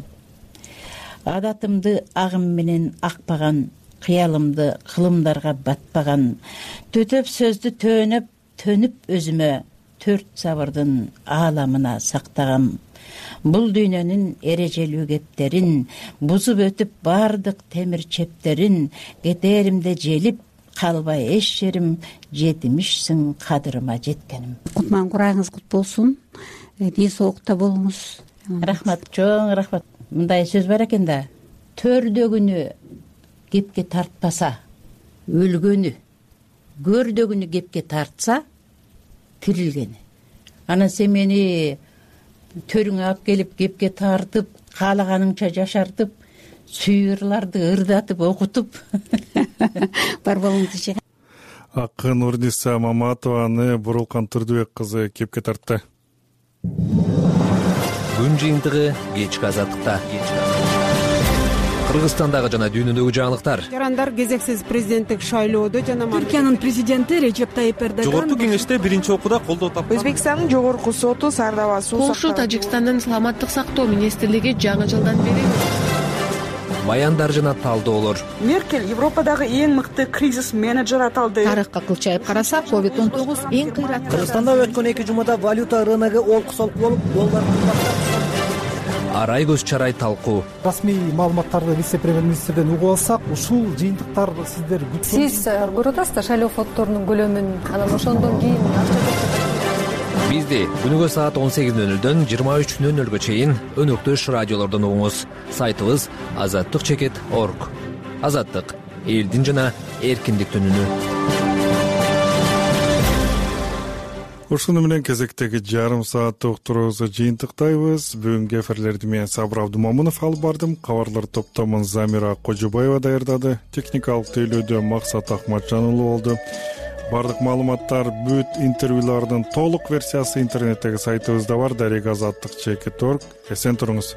[SPEAKER 4] Адатымды агым менен акпаган, кыялымды кылымдарга батпаган, төтөп сөздү төнөп, төнүп өзүмө, төрт сабырдын ааламына сактагам. Бул дүйнөнүн эрежелүү кептерин бузуп өтүп, бардык темир чептерин, кетеримде желип калбай эч жерим, жетимишсиң кадырыма жеткеним.
[SPEAKER 3] Кутман курагыңыз кут болсун. Ден соолукта болуңуз.
[SPEAKER 4] Рахмат, чоң рахмат. Мындай сөз бар экен да. Төрдөгүнү кепке тартпаса өлгөнү, көрдөгүнү кепке тартса тирилгени. Анан сен мени төрүңө алып келип кепке тартып, каалаганыңча жашартып, сүйүрларды ырдатып окутуп
[SPEAKER 3] бар болуңузчу.
[SPEAKER 1] Акын Урниса Маматованы Бурулкан Турдубек кызы кепке тартты.
[SPEAKER 10] Күн жыйынтыгы кечки азаттыкта. Кыргызстандагы жана дүйнөдөгү жаңылыктар.
[SPEAKER 11] Жарандар кезексиз президенттик шайлоодо жана
[SPEAKER 12] Түркиянын президенти Режеп Тайип Эрдоган
[SPEAKER 13] жогорку кеңеште биринчи окууда колдоо тапкан.
[SPEAKER 11] Өзбекстандын жогорку соту Сардава суу
[SPEAKER 12] Польша, Тажикстандын саламаттык сактоо министрлиги жаңы жылдан бери
[SPEAKER 10] баяндар жана талдоолор.
[SPEAKER 11] Меркель Европадагы эң мыкты кризис менеджер аталды.
[SPEAKER 12] тарыхка кылчайып карасак, ковид он тогуз эң кыйраттуу.
[SPEAKER 14] Кыргызстанда өткөн эки жумада валюта рыногу олкусолук болуп, доллар
[SPEAKER 10] Арай көз чарай талкуу.
[SPEAKER 15] Расмий маалыматтарды вице-премьер-министрден угуп алсак, ушул жыйынтыктар сиздер күткөн.
[SPEAKER 12] Сиз көрүп атасыздар шайлоо фонддорунун көлөмүн, анан ошондон кийин
[SPEAKER 10] Бизди күнүгө саат он сегиз нөл нөлдөн жыйырма үч нөл нөлгө чейин өнөктөш радиолордон угуңуз. Сайтыбыз азаттык чекит орг. Азаттык — элдин жана эркиндиктин үнү.
[SPEAKER 1] Ушуну менен кезектеги жарым сааттык турубузду жыйынтыктайбыз. Бүгүнкү эфирлерди мен Сабыр Абдумамунов алып бардым. Кабарлар топтомун Замира Кожубаева даярдады. Техникалык тейлөөдө Максат Акматжан уулу болду. Бардык маалыматтар, бүт интервьюлардын толук версиясы интернеттеги сайтыбызда бар. дарек азаттык чекит точка орг. Эсен туруңуз.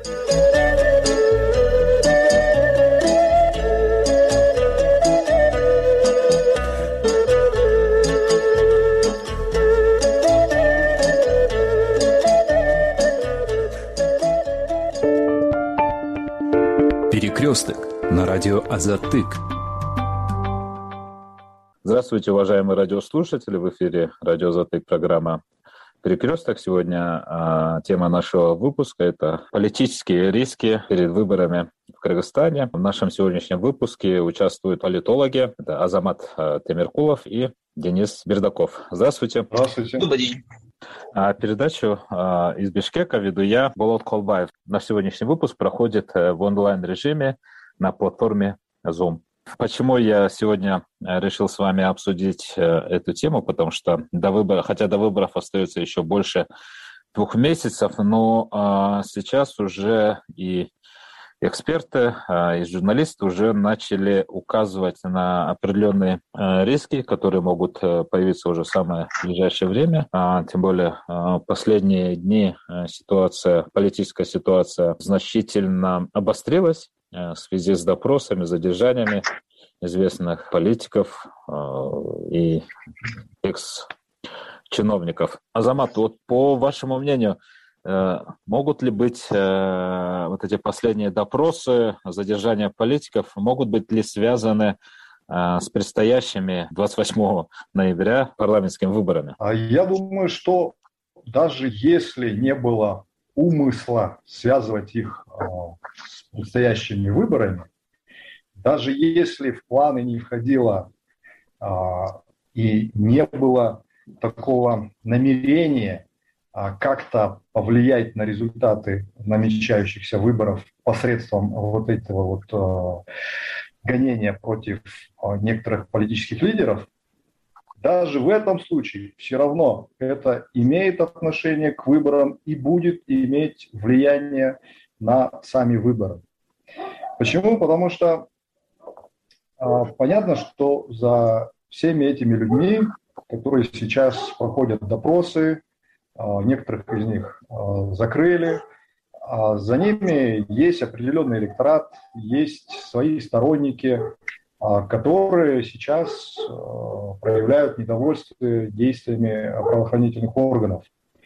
[SPEAKER 16] Перекресток на радио Азаттык.
[SPEAKER 17] Здравствуйте, уважаемые радиослушатели. В эфире радио Азаттык, программа «Перекресток». Сегодня а, тема нашего выпуска – это политические риски перед выборами в Кыргызстане. В нашем сегодняшнем выпуске участвуют политологи. Это Азамат а, Темиркулов и Денис Бердаков. Здравствуйте.
[SPEAKER 18] Здравствуйте. Добрый день.
[SPEAKER 17] А передачу а, из Бишкека веду я, Болот Колбаев. Наш сегодняшний выпуск проходит в онлайн-режиме на платформе Zoom. Почему я сегодня решил с вами обсудить эту тему? Потому что до выбора, хотя до выборов остается еще больше двух месяцев, но а, сейчас уже и эксперты, и журналисты уже начали указывать на определенные риски, которые могут появиться уже в самое ближайшее время. Тем более в последние дни ситуация, политическая ситуация значительно обострилась в связи с допросами, задержаниями известных политиков и экс-чиновников. Азамат, вот по вашему мнению, могут ли быть э, вот эти последние допросы, задержания политиков, могут быть ли связаны э, с предстоящими двадцать восьмого ноября парламентскими выборами?
[SPEAKER 18] Я думаю, что даже если не было умысла связывать их э, с предстоящими выборами, даже если в планы не входило э, и не было такого намерения как-то повлиять на результаты намечающихся выборов посредством вот этого вот э, гонения против э, некоторых политических лидеров, даже в этом случае все равно это имеет отношение к выборам и будет иметь влияние на сами выборы. Почему? Потому что э, понятно, что за всеми этими людьми, которые сейчас проходят допросы, некоторых из них закрыли. За ними есть определенный электорат, есть свои сторонники, которые сейчас проявляют недовольство действиями правоохранительных органов.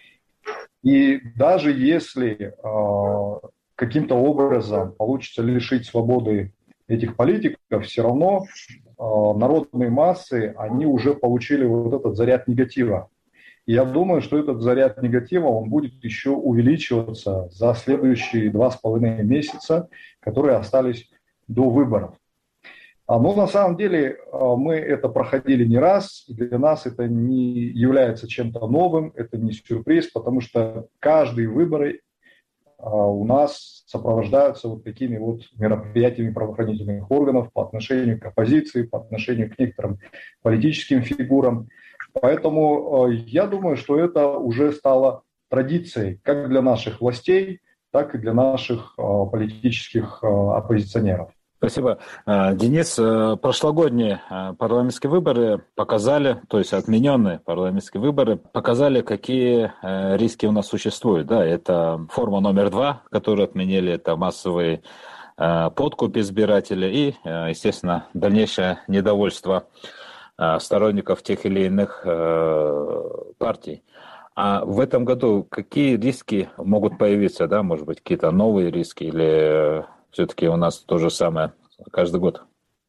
[SPEAKER 18] И даже если каким-то образом получится лишить свободы этих политиков, все равно народные массы, они уже получили вот этот заряд негатива. Я думаю, что этот заряд негатива, он будет еще увеличиваться за следующие два с половиной месяца, которые остались до выборов. Но на самом деле мы это проходили не раз, и для нас это не является чем-то новым, это не сюрприз, потому что каждые выборы у нас сопровождаются вот такими вот мероприятиями правоохранительных органов по отношению к оппозиции, по отношению к некоторым политическим фигурам. Поэтому э, я думаю, что это уже стало традицией как для наших властей, так и для наших э, политических э, оппозиционеров.
[SPEAKER 17] Спасибо. Денис, прошлогодние парламентские выборы показали, то есть отмененные парламентские выборы, показали, какие риски у нас существуют. Да, это форма номер два, которую отменили, это массовый подкуп избирателей и, естественно, дальнейшее недовольство сторонников тех или иных партий. А в этом году какие риски могут появиться, да, может быть, какие-то новые риски или все-таки у нас то же самое каждый год?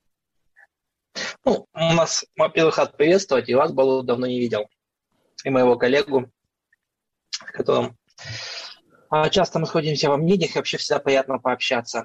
[SPEAKER 19] Ну, у нас, во-первых, рад приветствовать, и вас, Балу, давно не видел, и моего коллегу, с которым часто мы сходимся во мнениях, и вообще всегда приятно пообщаться.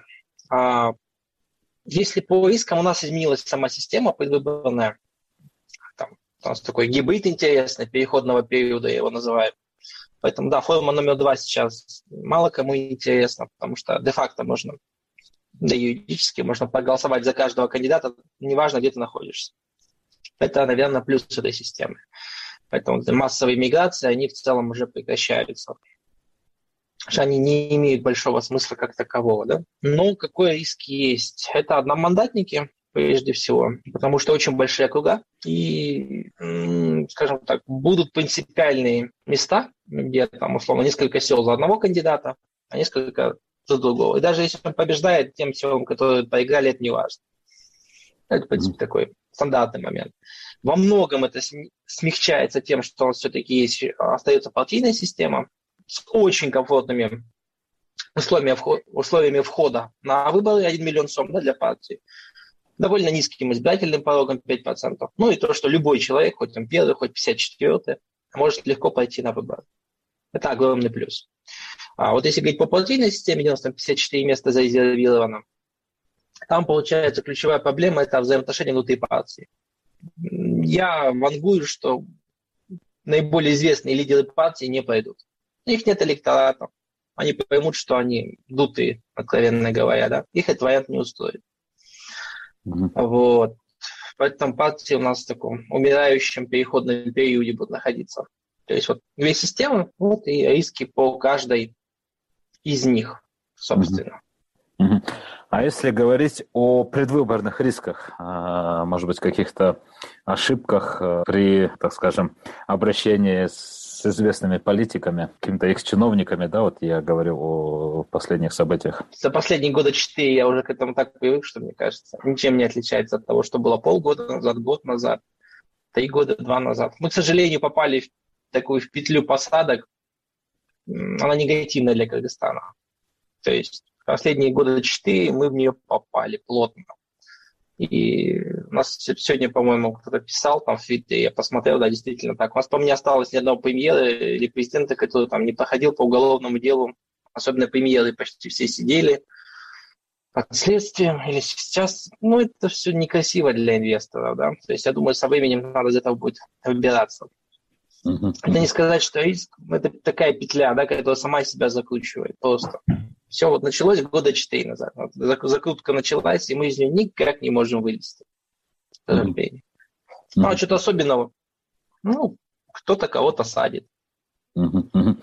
[SPEAKER 19] Если по рискам у нас изменилась сама система предвыборная, там, у нас такой гибрид интересный, переходного периода, я его называю. Поэтому, да, форма номер два сейчас мало кому интересна, потому что де-факто можно, да и юридически можно проголосовать за каждого кандидата, неважно, где ты находишься. Это, наверное, плюс этой системы. Поэтому массовые миграции, они в целом уже прекращаются. Потому что они не имеют большого смысла как такового. Да? Но какой риск есть? Это одномандатники, прежде всего, потому что очень большие округа. И, скажем так, будут принципиальные места, где там, условно, несколько сел за одного кандидата, а несколько за другого. И даже если он побеждает, тем селам, которые проиграли, это не важно. Это, в принципе, такой стандартный момент. Во многом это смягчается тем, что у нас все-таки есть, остается партийная система с очень комфортными условиями, вход, условиями входа на выборы, один миллион сом, да, для партии. Довольно низким избирательным порогом пять процентов. Ну и то, что любой человек, хоть он первый, хоть пятьдесят четвёртый, может легко пойти на выборы. Это огромный плюс. А вот если говорить по партийной системе, где у нас там пятьдесят четыре места зарезервировано, там, получается, ключевая проблема – это взаимоотношения внутри партии. Я вангую, что наиболее известные лидеры партии не пойдут. У них нет электората. Они поймут, что они дутые, откровенно говоря. Да? Их этот вариант не устроит. Mm-hmm. Вот. Поэтому партии у нас в таком умирающем переходном периоде будут находиться. То есть вот две системы, вот, и риски по каждой из них, собственно.
[SPEAKER 17] Mm-hmm. Mm-hmm. А если говорить о предвыборных рисках, может быть, каких-то ошибках при, так скажем, обращении с известными политиками, какими-то экс-чиновниками, да, вот я говорю о последних событиях.
[SPEAKER 19] За последние года четыре я уже к этому так привык, что, мне кажется, ничем не отличается от того, что было полгода назад, год назад, три года, два назад. Мы, к сожалению, попали в такую в петлю посадок, она негативная для Кыргызстана. То есть последние года четыре мы в нее попали плотно. И у нас сегодня, по-моему, кто-то писал там в Твиттере, я посмотрел, да, действительно так. У нас, по-моему, не осталось ни одного премьера или президента, который там не проходил по уголовному делу. Особенно премьеры почти все сидели под следствием. Или сейчас, ну, это все некрасиво для инвесторов, да. То есть, я думаю, со временем надо из этого будет выбираться. Uh-huh. Это не сказать, что риск, это такая петля, да, которая сама себя закручивает просто. Все вот началось года четыре назад. Вот закрутка началась, и мы из нее никак не можем вылезти. Mm-hmm. Mm-hmm. Ну, а что-то особенного. Ну, кто-то кого-то садит. Mm-hmm.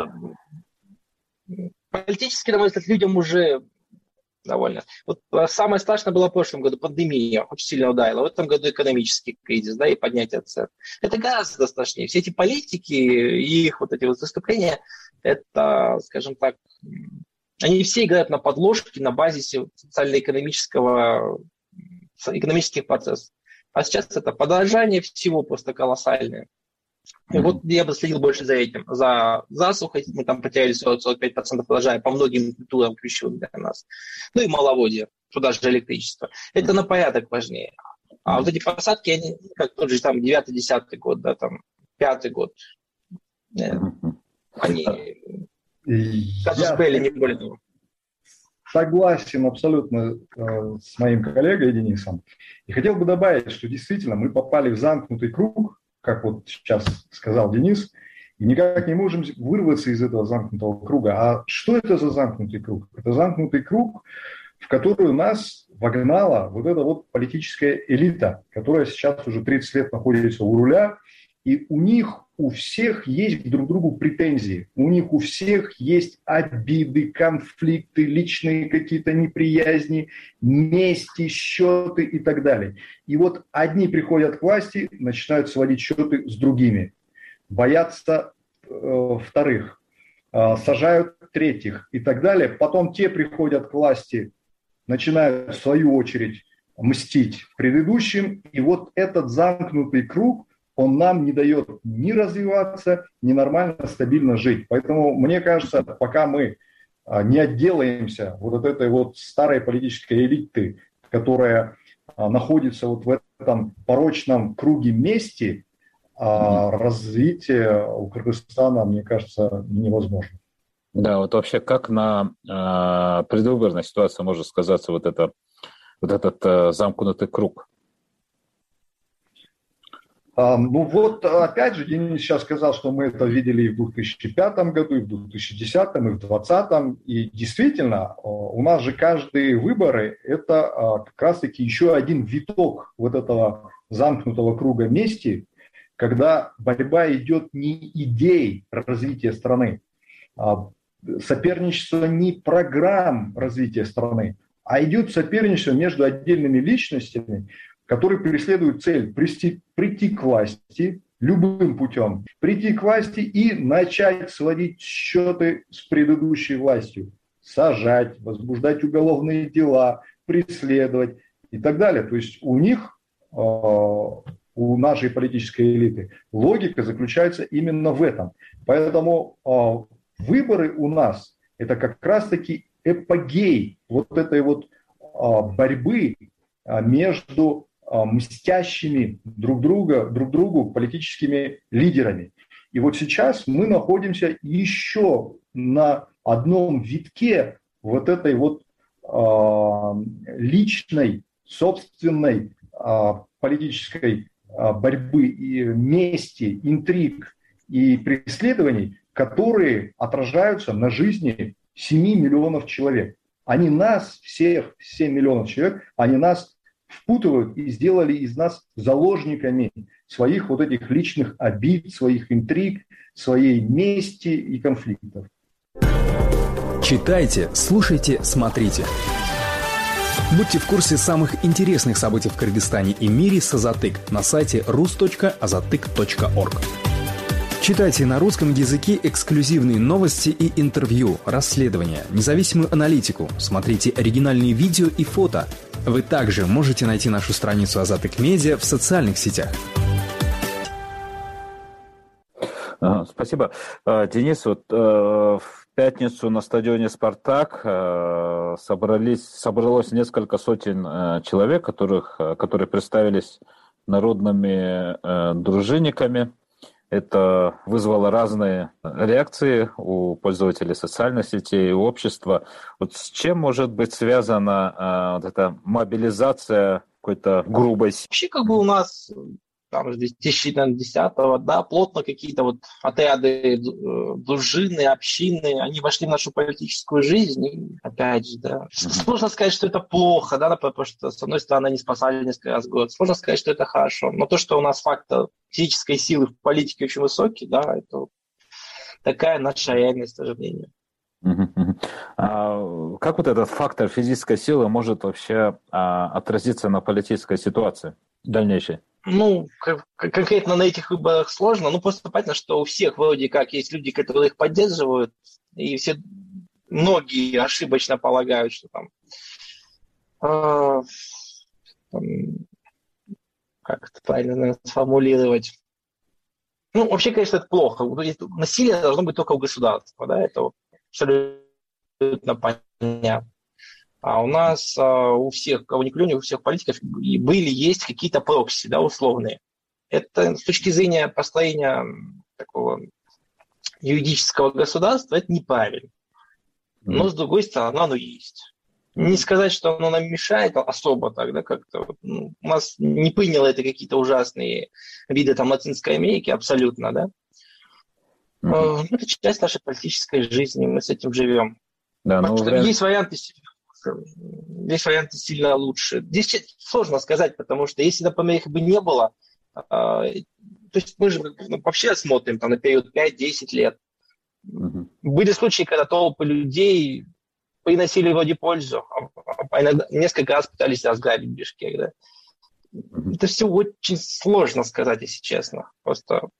[SPEAKER 19] Политически, на мой взгляд, людям уже довольно. Вот самое страшное было в прошлом году. Пандемия очень сильно ударила. В этом году экономический кризис, да, и поднятие цен. Это гораздо страшнее. Все эти политики и их вот эти вот выступления, это, скажем так, они все играют на подложке, на базисе социально-экономического, экономических процессов. А сейчас это подорожание всего просто колоссальное. И mm-hmm. вот я бы следил больше за этим. За засухой мы там потеряли сорок-сорок пять процентов урожая по многим культурам ключевым для нас. Ну и маловодье, туда же электричество. Это на порядок важнее. А вот эти посадки, они, как тот же там девятый-десятый год, да, там пятый год, mm-hmm. они...
[SPEAKER 18] Я не более того. Согласен абсолютно э, с моим коллегой Денисом. И хотел бы добавить, что действительно мы попали в замкнутый круг, как вот сейчас сказал Денис, и никак не можем вырваться из этого замкнутого круга. А что это за замкнутый круг? Это замкнутый круг, в который нас вогнала вот эта вот политическая элита, которая сейчас уже тридцать лет находится у руля, и у них у всех есть друг к другу претензии, у них у всех есть обиды, конфликты, личные какие-то неприязни, мести, счеты и так далее. И вот одни приходят к власти, начинают сводить счеты с другими, боятся э, вторых, э, сажают третьих и так далее. Потом те приходят к власти, начинают в свою очередь мстить предыдущим, и вот этот замкнутый круг, он нам не дает ни развиваться, ни нормально, стабильно жить. Поэтому, мне кажется, пока мы не отделаемся вот от этой вот старой политической элиты, которая находится вот в этом порочном круге мести, mm-hmm. развитие у Кыргызстана, мне кажется, невозможно.
[SPEAKER 17] Да, вот вообще как на э, предвыборной ситуации может сказаться вот, это, вот этот э, замкнутый круг?
[SPEAKER 18] Ну вот, опять же, Денис сейчас сказал, что мы это видели и в две тысячи пятом году, и в две тысячи десятом, и в две тысячи двадцатом. И действительно, у нас же каждые выборы – это как раз-таки еще один виток вот этого замкнутого круга мести, когда борьба идет не идей развития страны, а соперничество не программ развития страны, а идет соперничество между отдельными личностями, которые преследуют цель прийти, прийти к власти любым путем, прийти к власти и начать сводить счеты с предыдущей властью, сажать, возбуждать уголовные дела, преследовать и так далее. То есть у них, у нашей политической элиты, логика заключается именно в этом. Поэтому выборы у нас – это как раз-таки эпогей вот этой вот борьбы между мстящими друг друга, друг другу политическими лидерами. И вот сейчас мы находимся еще на одном витке вот этой вот э, личной, собственной э, политической э, борьбы и мести, интриг и преследований, которые отражаются на жизни семи миллионов человек. Они нас, всех семь миллионов человек, они нас впутывают и сделали из нас заложниками своих вот этих личных обид, своих интриг, своей мести и конфликтов.
[SPEAKER 16] Читайте, слушайте, смотрите. Будьте в курсе самых интересных событий в Кыргызстане и мире с Азатык на сайте рус точка азатык точка орг. Читайте на русском языке эксклюзивные новости и интервью, расследования, независимую аналитику, смотрите оригинальные видео и фото. Вы также можете найти нашу страницу Азатык Медиа в социальных сетях.
[SPEAKER 17] Спасибо. Денис, вот в пятницу на стадионе «Спартак» собрались, собралось несколько сотен человек, которых, которые представились народными дружинниками. Это вызвало разные реакции у пользователей социальных сетей, у общества. Вот с чем может быть связана а, вот эта мобилизация какой-то грубой силы?
[SPEAKER 19] Вообще, как бы у нас там, с две тысячи десятого, да, плотно какие-то вот отряды, дружины, общины, они вошли в нашу политическую жизнь. И, опять же, да, mm-hmm. сложно сказать, что это плохо, да, потому что, с одной стороны, они спасали несколько раз в год. Сложно сказать, что это хорошо. Но то, что у нас фактор физической силы в политике очень высокий, да, это такая наша реальность, к сожалению.
[SPEAKER 17] Uh-huh. А как вот этот фактор физической силы может вообще а, отразиться на политической ситуации дальнейшей?
[SPEAKER 19] Ну, к- конкретно на этих выборах сложно. Ну, просто понятно, что у всех вроде как есть люди, которые их поддерживают, и все, многие ошибочно полагают, что там, э, там как это правильно наверное, сформулировать. Ну, вообще, конечно, это плохо. Насилие должно быть только у государства, да, это абсолютно понятно. А у нас, у всех, кого ни клюнет, у всех политиков были, есть какие-то прокси, да, условные. Это с точки зрения построения такого юридического государства, это неправильно. Но, с другой стороны, оно есть. Не сказать, что оно нам мешает особо так, да, как-то. Ну, у нас не приняло это какие-то ужасные виды там Латинской Америки, абсолютно, да. Mm-hmm. Это часть нашей политической жизни, мы с этим живем. Да, ну, вариант... Есть варианты Есть варианты сильно лучше. Здесь сложно сказать, потому что если, например, их бы не было, э, то есть мы же ну, вообще смотрим там, на период пять-десять лет. Mm-hmm. Были случаи, когда толпы людей приносили вроде пользу, а иногда несколько раз пытались разграбить Бишкек. Да? Mm-hmm. Это все очень сложно сказать, если честно. Просто,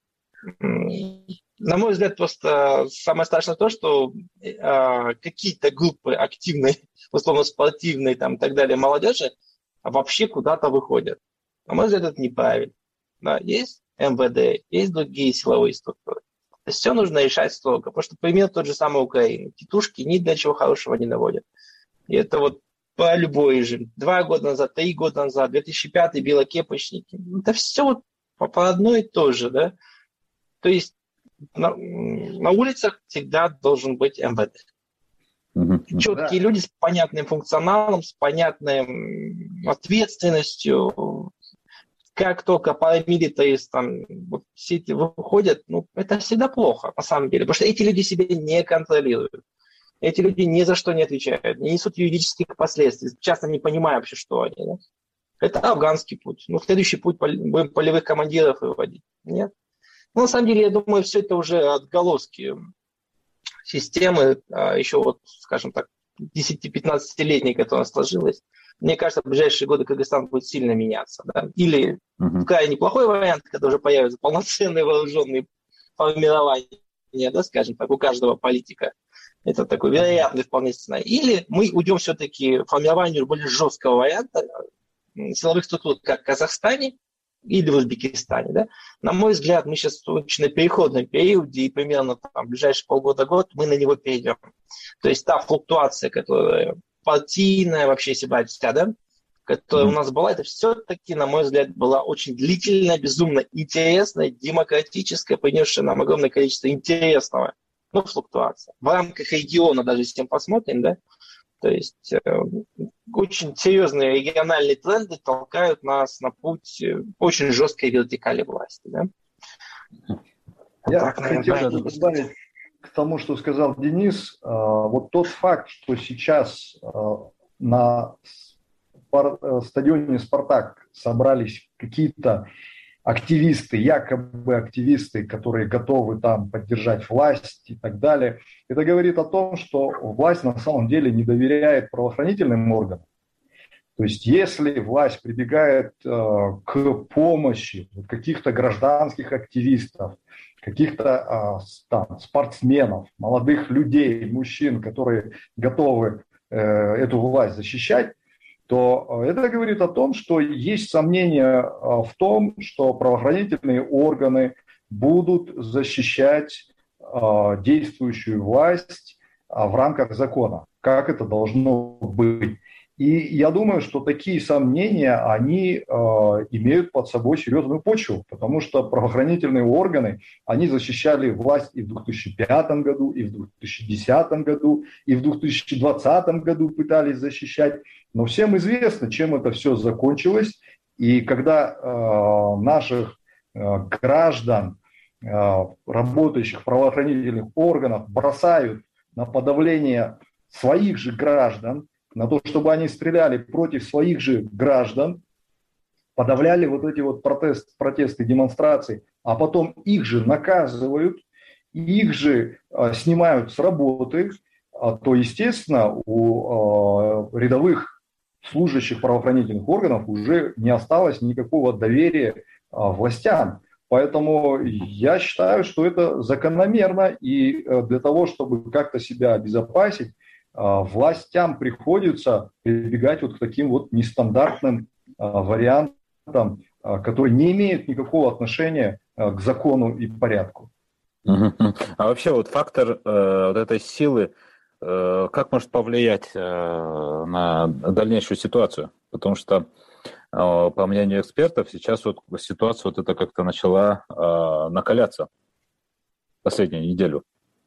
[SPEAKER 19] на мой взгляд, просто самое страшное то, что э, какие-то группы активные, условно спортивные там, и так далее, молодежи вообще куда-то выходят. На мой взгляд, это неправильно. Да, есть эм вэ дэ, есть другие силовые структуры. То есть все нужно решать строго, потому что пример тот же самый Украины. Титушки ни для чего хорошего не наводят. И это вот по любой режим. Два года назад, три года назад, две тысячи пятый белокепочники. Это все вот по, по одно и то же, да. То есть на, на улицах всегда должен быть эм вэ дэ. Uh-huh. Четкие да. люди с понятным функционалом, с понятной ответственностью. Как только парамилитаристы там вот, все эти выходят, ну, это всегда плохо, на самом деле. Потому что эти люди себя не контролируют. Эти люди ни за что не отвечают, не несут юридических последствий. Часто не понимая вообще, что они. Да? Это афганский путь. Ну, следующий путь будем полевых командиров выводить. Нет. Ну, на самом деле, я думаю, все это уже отголоски системы, еще вот, скажем так, десяти-пятнадцатилетней, которая сложилась. Мне кажется, в ближайшие годы Кыргызстан будет сильно меняться. Да? Или uh-huh. крайне плохой вариант, когда уже появятся полноценные вооруженные формирования, да, скажем так, у каждого политика. Это такой вероятный вполне сценарий. Или мы уйдем все-таки к формированию более жесткого варианта силовых структур, как в Казахстане или в Узбекистане. Да? На мой взгляд, мы сейчас очень на переходном периоде, и примерно там, в ближайшие полгода-год мы на него перейдем. То есть та флуктуация, которая партийная, вообще, если брать вся, да, которая mm-hmm. у нас была, это все-таки, на мой взгляд, была очень длительная, безумно интересная, демократическая, принесшая нам огромное количество интересного, ну, флуктуация. В рамках региона, даже если мы посмотрим, да, то есть э, очень серьезные региональные тренды толкают нас на путь э, очень жесткой вертикали власти. Да?
[SPEAKER 18] Я так, хотел бы добавить к тому, что сказал Денис. Э, вот тот факт, что сейчас э, на спар- э, стадионе «Спартак» собрались какие-то активисты, якобы активисты, которые готовы там поддержать власть и так далее. Это говорит о том, что власть на самом деле не доверяет правоохранительным органам. То есть если власть прибегает э, к помощи вот, каких-то гражданских активистов, каких-то э, там, спортсменов, молодых людей, мужчин, которые готовы э, эту власть защищать, то это говорит о том, что есть сомнения в том, что правоохранительные органы будут защищать действующую власть в рамках закона, как это должно быть. И я думаю, что такие сомнения, они э, имеют под собой серьезную почву, потому что правоохранительные органы, они защищали власть и в две тысячи пятом году, и в две тысячи десятом году, и в две тысячи двадцатом году пытались защищать. Но всем известно, чем это все закончилось. И когда э, наших э, граждан, э, работающих в правоохранительных органах, бросают на подавление своих же граждан, на то, чтобы они стреляли против своих же граждан, подавляли вот эти вот протест, протесты, демонстрации, а потом их же наказывают, их же а, снимают с работы, а, то, естественно, у а, рядовых служащих правоохранительных органов уже не осталось никакого доверия а, властям. Поэтому я считаю, что это закономерно, и а, для того, чтобы как-то себя обезопасить, властям приходится прибегать вот к таким вот нестандартным а, вариантам, а, которые не имеют никакого отношения а, к закону и порядку.
[SPEAKER 17] Uh-huh. А вообще вот фактор э, вот этой силы, э, как может повлиять э, на дальнейшую ситуацию? Потому что, э, по мнению экспертов, сейчас вот ситуация вот эта как-то начала э, накаляться последнюю неделю.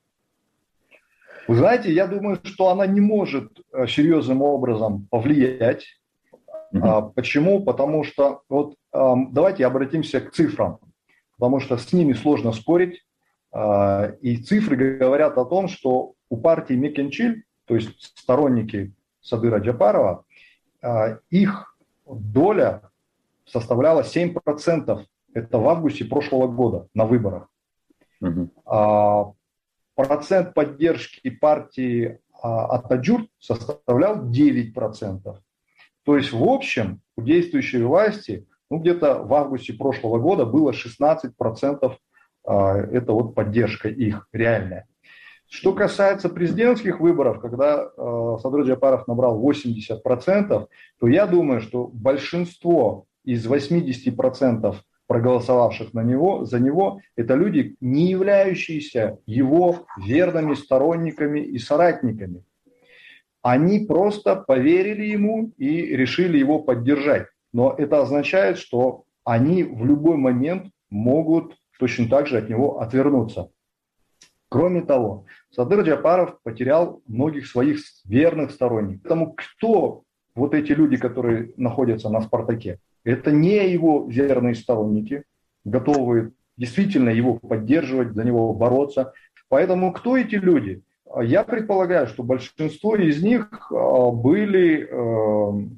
[SPEAKER 18] Вы знаете, я думаю, что она не может серьезным образом повлиять. Mm-hmm. Почему? Потому что, вот давайте обратимся к цифрам, потому что с ними сложно спорить. И цифры говорят о том, что у партии Мекенчиль, то есть сторонники Садыра Джапарова, их доля составляла семь процентов. Это в августе прошлого года на выборах. Mm-hmm. Процент поддержки партии Атаджурт составлял девять процентов. То есть, в общем, у действующей власти ну, где-то в августе прошлого года было шестнадцать процентов это вот поддержка их реальная. Что касается президентских выборов, когда Садыр Джапаров набрал восемьдесят процентов, то я думаю, что большинство из восьмидесяти процентов проголосовавших на него, за него, это люди, не являющиеся его верными сторонниками и соратниками. Они просто поверили ему и решили его поддержать. Но это означает, что они в любой момент могут точно так же от него отвернуться. Кроме того, Садыр Джапаров потерял многих своих верных сторонников. Поэтому кто вот эти люди, которые находятся на «Спартаке»? Это не его верные сторонники, готовые действительно его поддерживать, за него бороться. Поэтому кто эти люди? Я предполагаю, что большинство из них были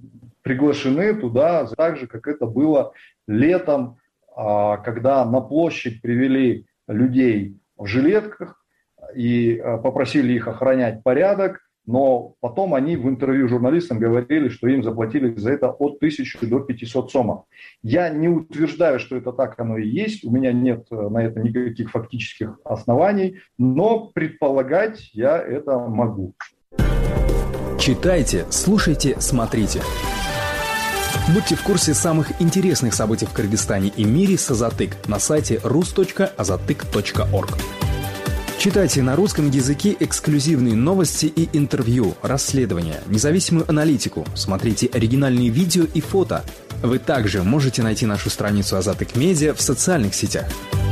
[SPEAKER 18] приглашены туда так же, как это было летом, когда на площадь привели людей в жилетках и попросили их охранять порядок, но потом они в интервью журналистам говорили, что им заплатили за это от тысячи до пятисот сомов. Я не утверждаю, что это так оно и есть, у меня нет на это никаких фактических оснований, но предполагать я это могу.
[SPEAKER 16] Читайте, слушайте, смотрите. Будьте в курсе самых интересных событий в Кыргызстане и мире с Азатык на сайте рус точка азатык точка орг. Читайте на русском языке эксклюзивные новости и интервью, расследования, независимую аналитику, смотрите оригинальные видео и фото. Вы также можете найти нашу страницу Азатык Медиа в социальных сетях.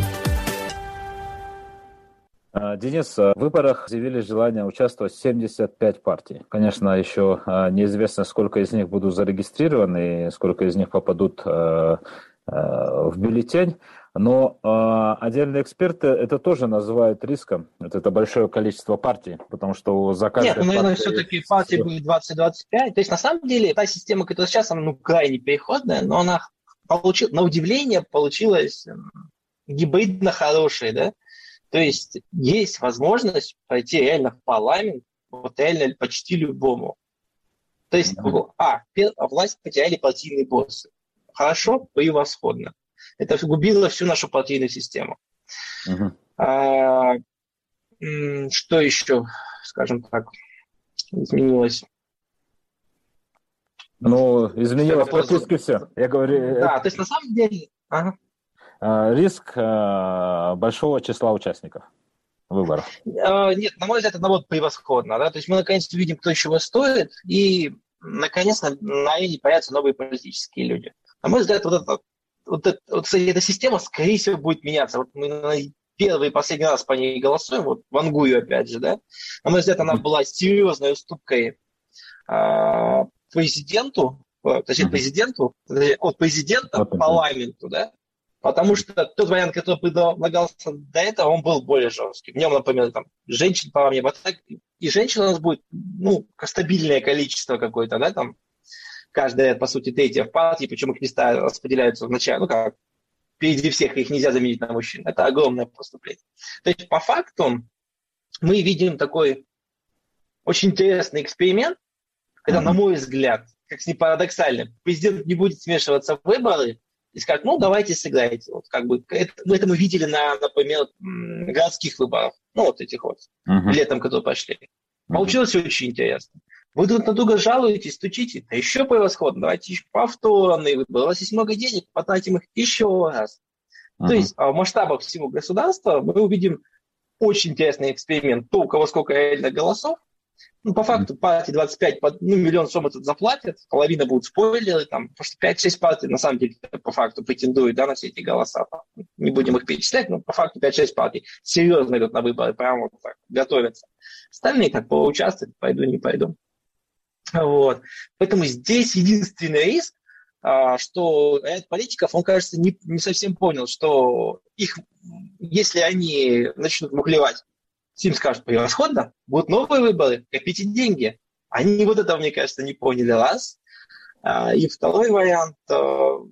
[SPEAKER 17] Денис, в выборах заявили желание участвовать семьдесят пять партий. Конечно, еще неизвестно, сколько из них будут зарегистрированы, сколько из них попадут в бюллетень. Но э, отдельные эксперты это тоже называют риском. Вот это большое количество партий, потому что за каждой
[SPEAKER 19] Нет, ну, наверное,
[SPEAKER 17] партией...
[SPEAKER 19] все-таки партий будет двадцать-двадцать пять. То есть, на самом деле, та система, которая сейчас, она ну, крайне переходная, но она, получила, на удивление, получилась гибридно хорошей, да? То есть, есть возможность пойти реально в парламент, вот реально почти любому. То есть, mm-hmm. а, власть потеряли партийные боссы. Хорошо, превосходно. Это губило всю нашу партийную систему. Uh-huh. А, что еще, скажем так, изменилось?
[SPEAKER 17] Ну, изменилось практически все. Я говорю.
[SPEAKER 19] Да, то есть на самом деле. Ага.
[SPEAKER 17] Риск большого числа участников выборов.
[SPEAKER 19] Нет, на мой взгляд, это вот превосходно. Да? То есть мы наконец-то видим, кто чего стоит, и наконец-то на арене появятся новые политические люди. На мой взгляд, вот это. Вот, это, вот, кстати, эта система, скорее всего, будет меняться. Вот мы первый и последний раз по ней голосуем, вот Вангую, опять же, да. На мой взгляд, она была серьезной уступкой э, президенту, точнее, президенту, от президента к парламенту, да. Потому что тот вариант, который предлагался до этого, он был более жесткий. В нем, например, там, женщин по мне, и женщин у нас будет, ну, стабильное количество какое-то, да, там, каждая, по сути, третья в партии, причем их места распределяются вначале, ну как, впереди всех их нельзя заменить на мужчин. Это огромное поступление. То есть, по факту, мы видим такой очень интересный эксперимент, когда, mm-hmm. на мой взгляд, как ни парадоксально, президент не будет смешиваться в выборы и скажет, ну, давайте сыграйте. Вот, как бы, это, это мы видели на, например, городских выборах, ну, вот этих вот, mm-hmm. летом, которые пошли. Получилось mm-hmm. очень интересно. Вы друг на друга жалуетесь, стучите, да еще превосходно, давайте еще повторные выборы. У вас есть много денег, потратим их еще раз. Uh-huh. То есть в масштабах всего государства мы увидим очень интересный эксперимент. То, у кого сколько реально голосов. Ну, по факту партии двадцать пять, ну, миллион сом этот заплатят, половина будут спойлеры, там, потому что пять-шесть партий на самом деле по факту претендуют, да, на все эти голоса. Не будем их перечислять, но по факту пять-шесть партий серьезно идут на выборы, прямо вот так готовятся. Остальные так поучаствуют, пойду, не пойду. Вот. Поэтому здесь единственный риск, что ряд политиков, он, кажется, не, не совсем понял, что их, если они начнут мухлевать, им скажут, превосходно, будут новые выборы, копите деньги. Они вот этого, мне кажется, не поняли, раз. И второй вариант, ну,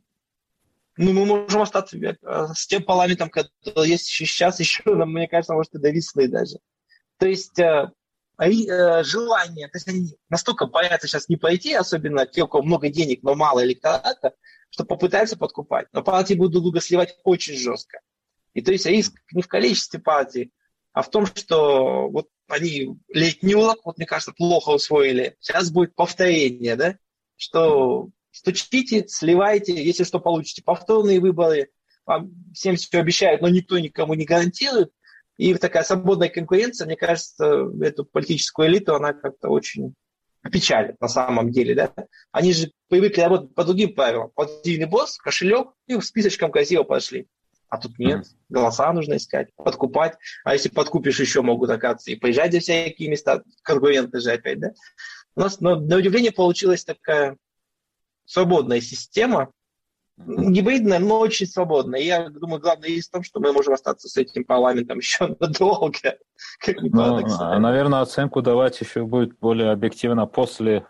[SPEAKER 19] мы можем остаться с тем парламентом, который есть сейчас, еще, мне кажется, может, и до весны даже. То есть желание, то есть они настолько боятся сейчас не пойти, особенно те, у кого много денег, но мало электората, что попытаются подкупать. Но партии будут друг друга сливать очень жестко. И то есть риск не в количестве партий, а в том, что вот они летний улог, вот мне кажется, плохо усвоили. Сейчас будет повторение, да, что стучите, сливайте, если что получите повторные выборы, вам всем все обещают, но никто никому не гарантирует. И такая свободная конкуренция, мне кажется, эту политическую элиту, она как-то очень печалит на самом деле, да. Они же привыкли работать по другим правилам. Партийный босс, кошелек, и списочком красиво пошли. А тут нет, голоса нужно искать, подкупать. А если подкупишь, еще могут, оказывается, и поезжать за всякие места, конкуренты же опять, да. У нас, но, на удивление, получилась такая свободная система, гибридная, но очень свободная. И я думаю, главное есть в том, что мы можем остаться с этим парламентом еще надолго. Как ни
[SPEAKER 17] ну, наверное, оценку давать еще будет более объективно после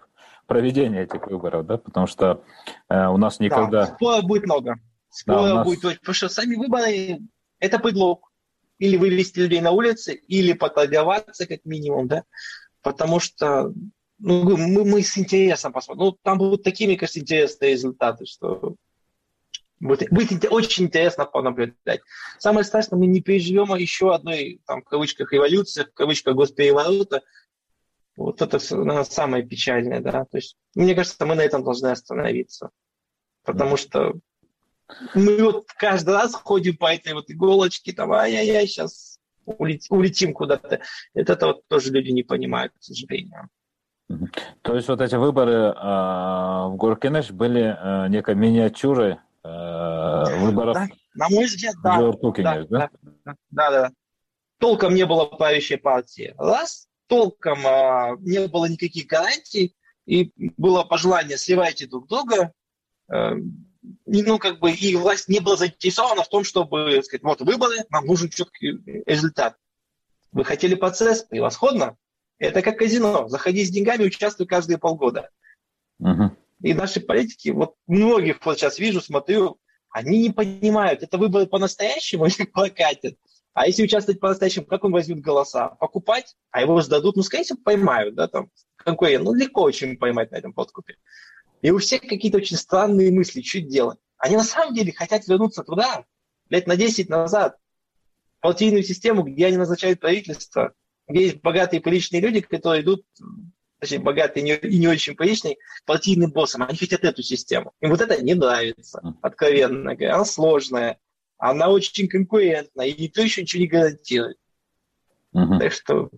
[SPEAKER 17] проведения этих выборов, да, потому что э, у нас никогда...
[SPEAKER 19] Да, споров будет много. Споров да, нас... будет, потому что сами выборы – это предлог. Или вывести людей на улицы, или поторговаться как минимум, да, потому что ну, мы, мы с интересом посмотрим. Ну, там будут такие, мне кажется, интересные результаты, что будет, будет очень интересно понаблюдать. Самое страшное, мы не переживем еще одной, там, в кавычках, революции, в кавычках, госпереворота. Вот это наверное, самое печальное, да. То есть, мне кажется, мы на этом должны остановиться. Потому что мы вот каждый раз ходим по этой вот иголочке, там, ай-яй-яй, сейчас улетим, улетим куда-то. Это, это вот тоже люди не понимают, к сожалению.
[SPEAKER 17] То есть вот эти выборы э, в Горкенеш были э, некой миниатюрой э, выборов?
[SPEAKER 19] Да, на мой взгляд, да.
[SPEAKER 17] Да,
[SPEAKER 19] да, да, да, да. Толком не было правящей партии. Раз, толком э, не было никаких гарантий, и было пожелание сливайте друг друга, э, ну, как бы, и власть не была заинтересована в том, чтобы сказать, вот выборы, нам нужен четкий результат. Вы хотели процесс? Превосходно. Это как казино. Заходи с деньгами, участвуй каждые полгода. Uh-huh. И наши политики, вот многих вот сейчас вижу, смотрю, они не понимают, это выборы по-настоящему или плакатят. А если участвовать по-настоящему, как он возьмет голоса? Покупать? А его сдадут, ну, скорее всего, поймают, да, там, конкурент. Ну, легко очень поймать на этом подкупе. И у всех какие-то очень странные мысли, что делать. Они на самом деле хотят вернуться туда, лет на десять назад, в партийную систему, где они назначают правительство, где есть богатые приличные люди, которые идут, точнее, богатые и не очень приличные, партийным боссом. Они хотят эту систему. Им вот это не нравится, откровенно говоря. Она сложная, она очень конкурентная, и никто еще ничего не гарантирует. Uh-huh. Так что,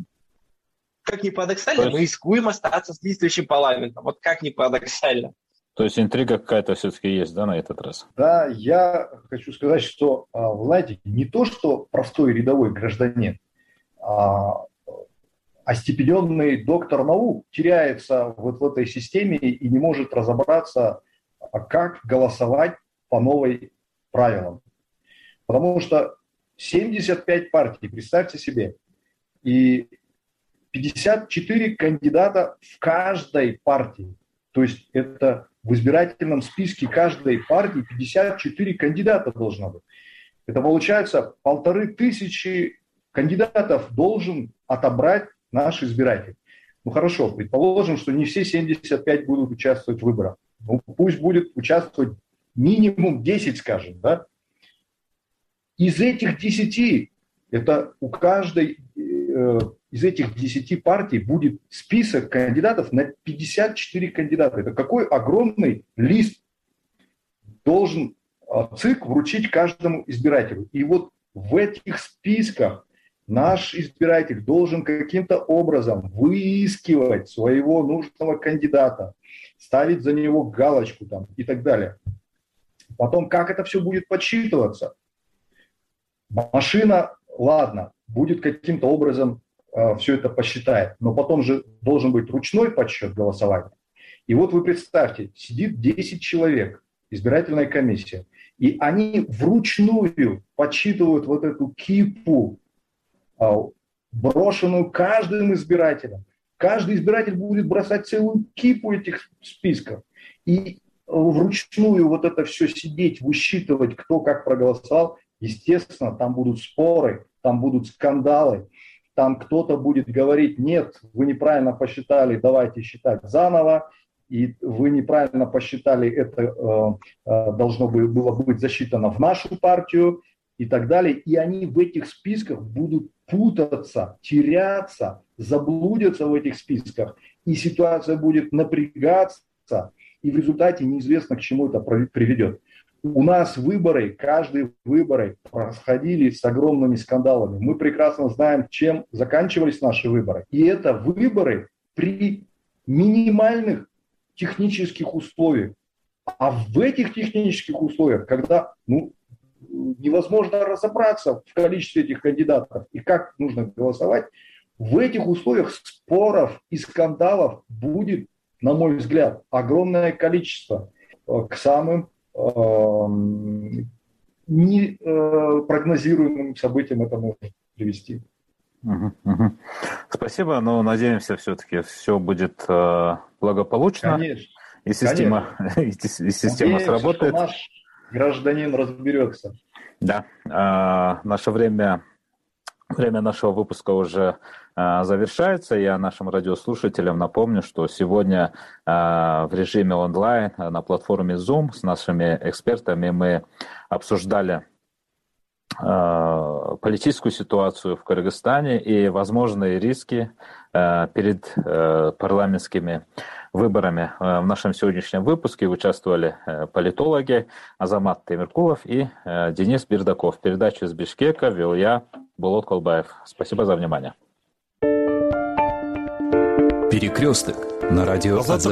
[SPEAKER 19] как ни парадоксально, есть... мы рискуем остаться с действующим парламентом. Вот как ни парадоксально.
[SPEAKER 17] То есть интрига какая-то все-таки есть, да, на этот раз?
[SPEAKER 18] Да, я хочу сказать, что, вы знаете, не то, что простой рядовой гражданин, а остепененный доктор наук теряется вот в этой системе и не может разобраться, как голосовать по новым правилам. Потому что семьдесят пять партий, представьте себе, и пятьдесят четыре кандидата в каждой партии. То есть это в избирательном списке каждой партии пятьдесят четыре кандидата должно быть. Это получается полторы тысячи кандидатов должен отобрать наш избиратель. Ну хорошо, предположим, что не все семьдесят пять будут участвовать в выборах. Ну, пусть будет участвовать минимум десять, скажем, да? Из этих десяти, это у каждой э, из этих десяти партий будет список кандидатов на пятьдесят четыре кандидата. Это какой огромный лист должен э, ЦИК вручить каждому избирателю. И вот в этих списках наш избиратель должен каким-то образом выискивать своего нужного кандидата, ставить за него галочку там, и так далее. Потом, как это все будет подсчитываться? Машина, ладно, будет каким-то образом э, все это посчитает, но потом же должен быть ручной подсчет голосования. И вот вы представьте, сидит десять человек, избирательная комиссия, и они вручную подсчитывают вот эту кипу, э, брошенную каждым избирателем. Каждый избиратель будет бросать целую кипу этих списков. И вручную вот это все сидеть, высчитывать, кто как проголосовал. Естественно, там будут споры, там будут скандалы, там кто-то будет говорить, нет, вы неправильно посчитали, давайте считать заново, и вы неправильно посчитали, это э, э, должно было быть засчитано в нашу партию и так далее. И они в этих списках будут путаться, теряться, заблудятся в этих списках, и ситуация будет напрягаться, и в результате неизвестно, к чему это приведет. У нас выборы, каждые выборы происходили с огромными скандалами. Мы прекрасно знаем, чем заканчивались наши выборы. И это выборы при минимальных технических условиях. А в этих технических условиях, когда ну, невозможно разобраться в количестве этих кандидатов и как нужно голосовать, в этих условиях споров и скандалов будет, на мой взгляд, огромное количество к самым непрогнозируемым событиям это может привести.
[SPEAKER 17] Угу, угу. Спасибо, но надеемся, все-таки все будет э, благополучно.
[SPEAKER 18] Конечно.
[SPEAKER 17] И система, и система
[SPEAKER 18] Надеемся,
[SPEAKER 17] сработает.
[SPEAKER 18] что наш гражданин разберется.
[SPEAKER 17] Да, а, наше время, время нашего выпуска уже а, завершается. Я нашим радиослушателям напомню, что сегодня а, в режиме онлайн на платформе Zoom с нашими экспертами мы обсуждали а, политическую ситуацию в Кыргызстане и возможные риски а, перед а, парламентскими выборами. В нашем сегодняшнем выпуске участвовали политологи Азамат Темиркулов и Денис Бердаков. Передачу из Бишкека вел я, Болот Колбаев. Спасибо за внимание.
[SPEAKER 16] Перекресток на радио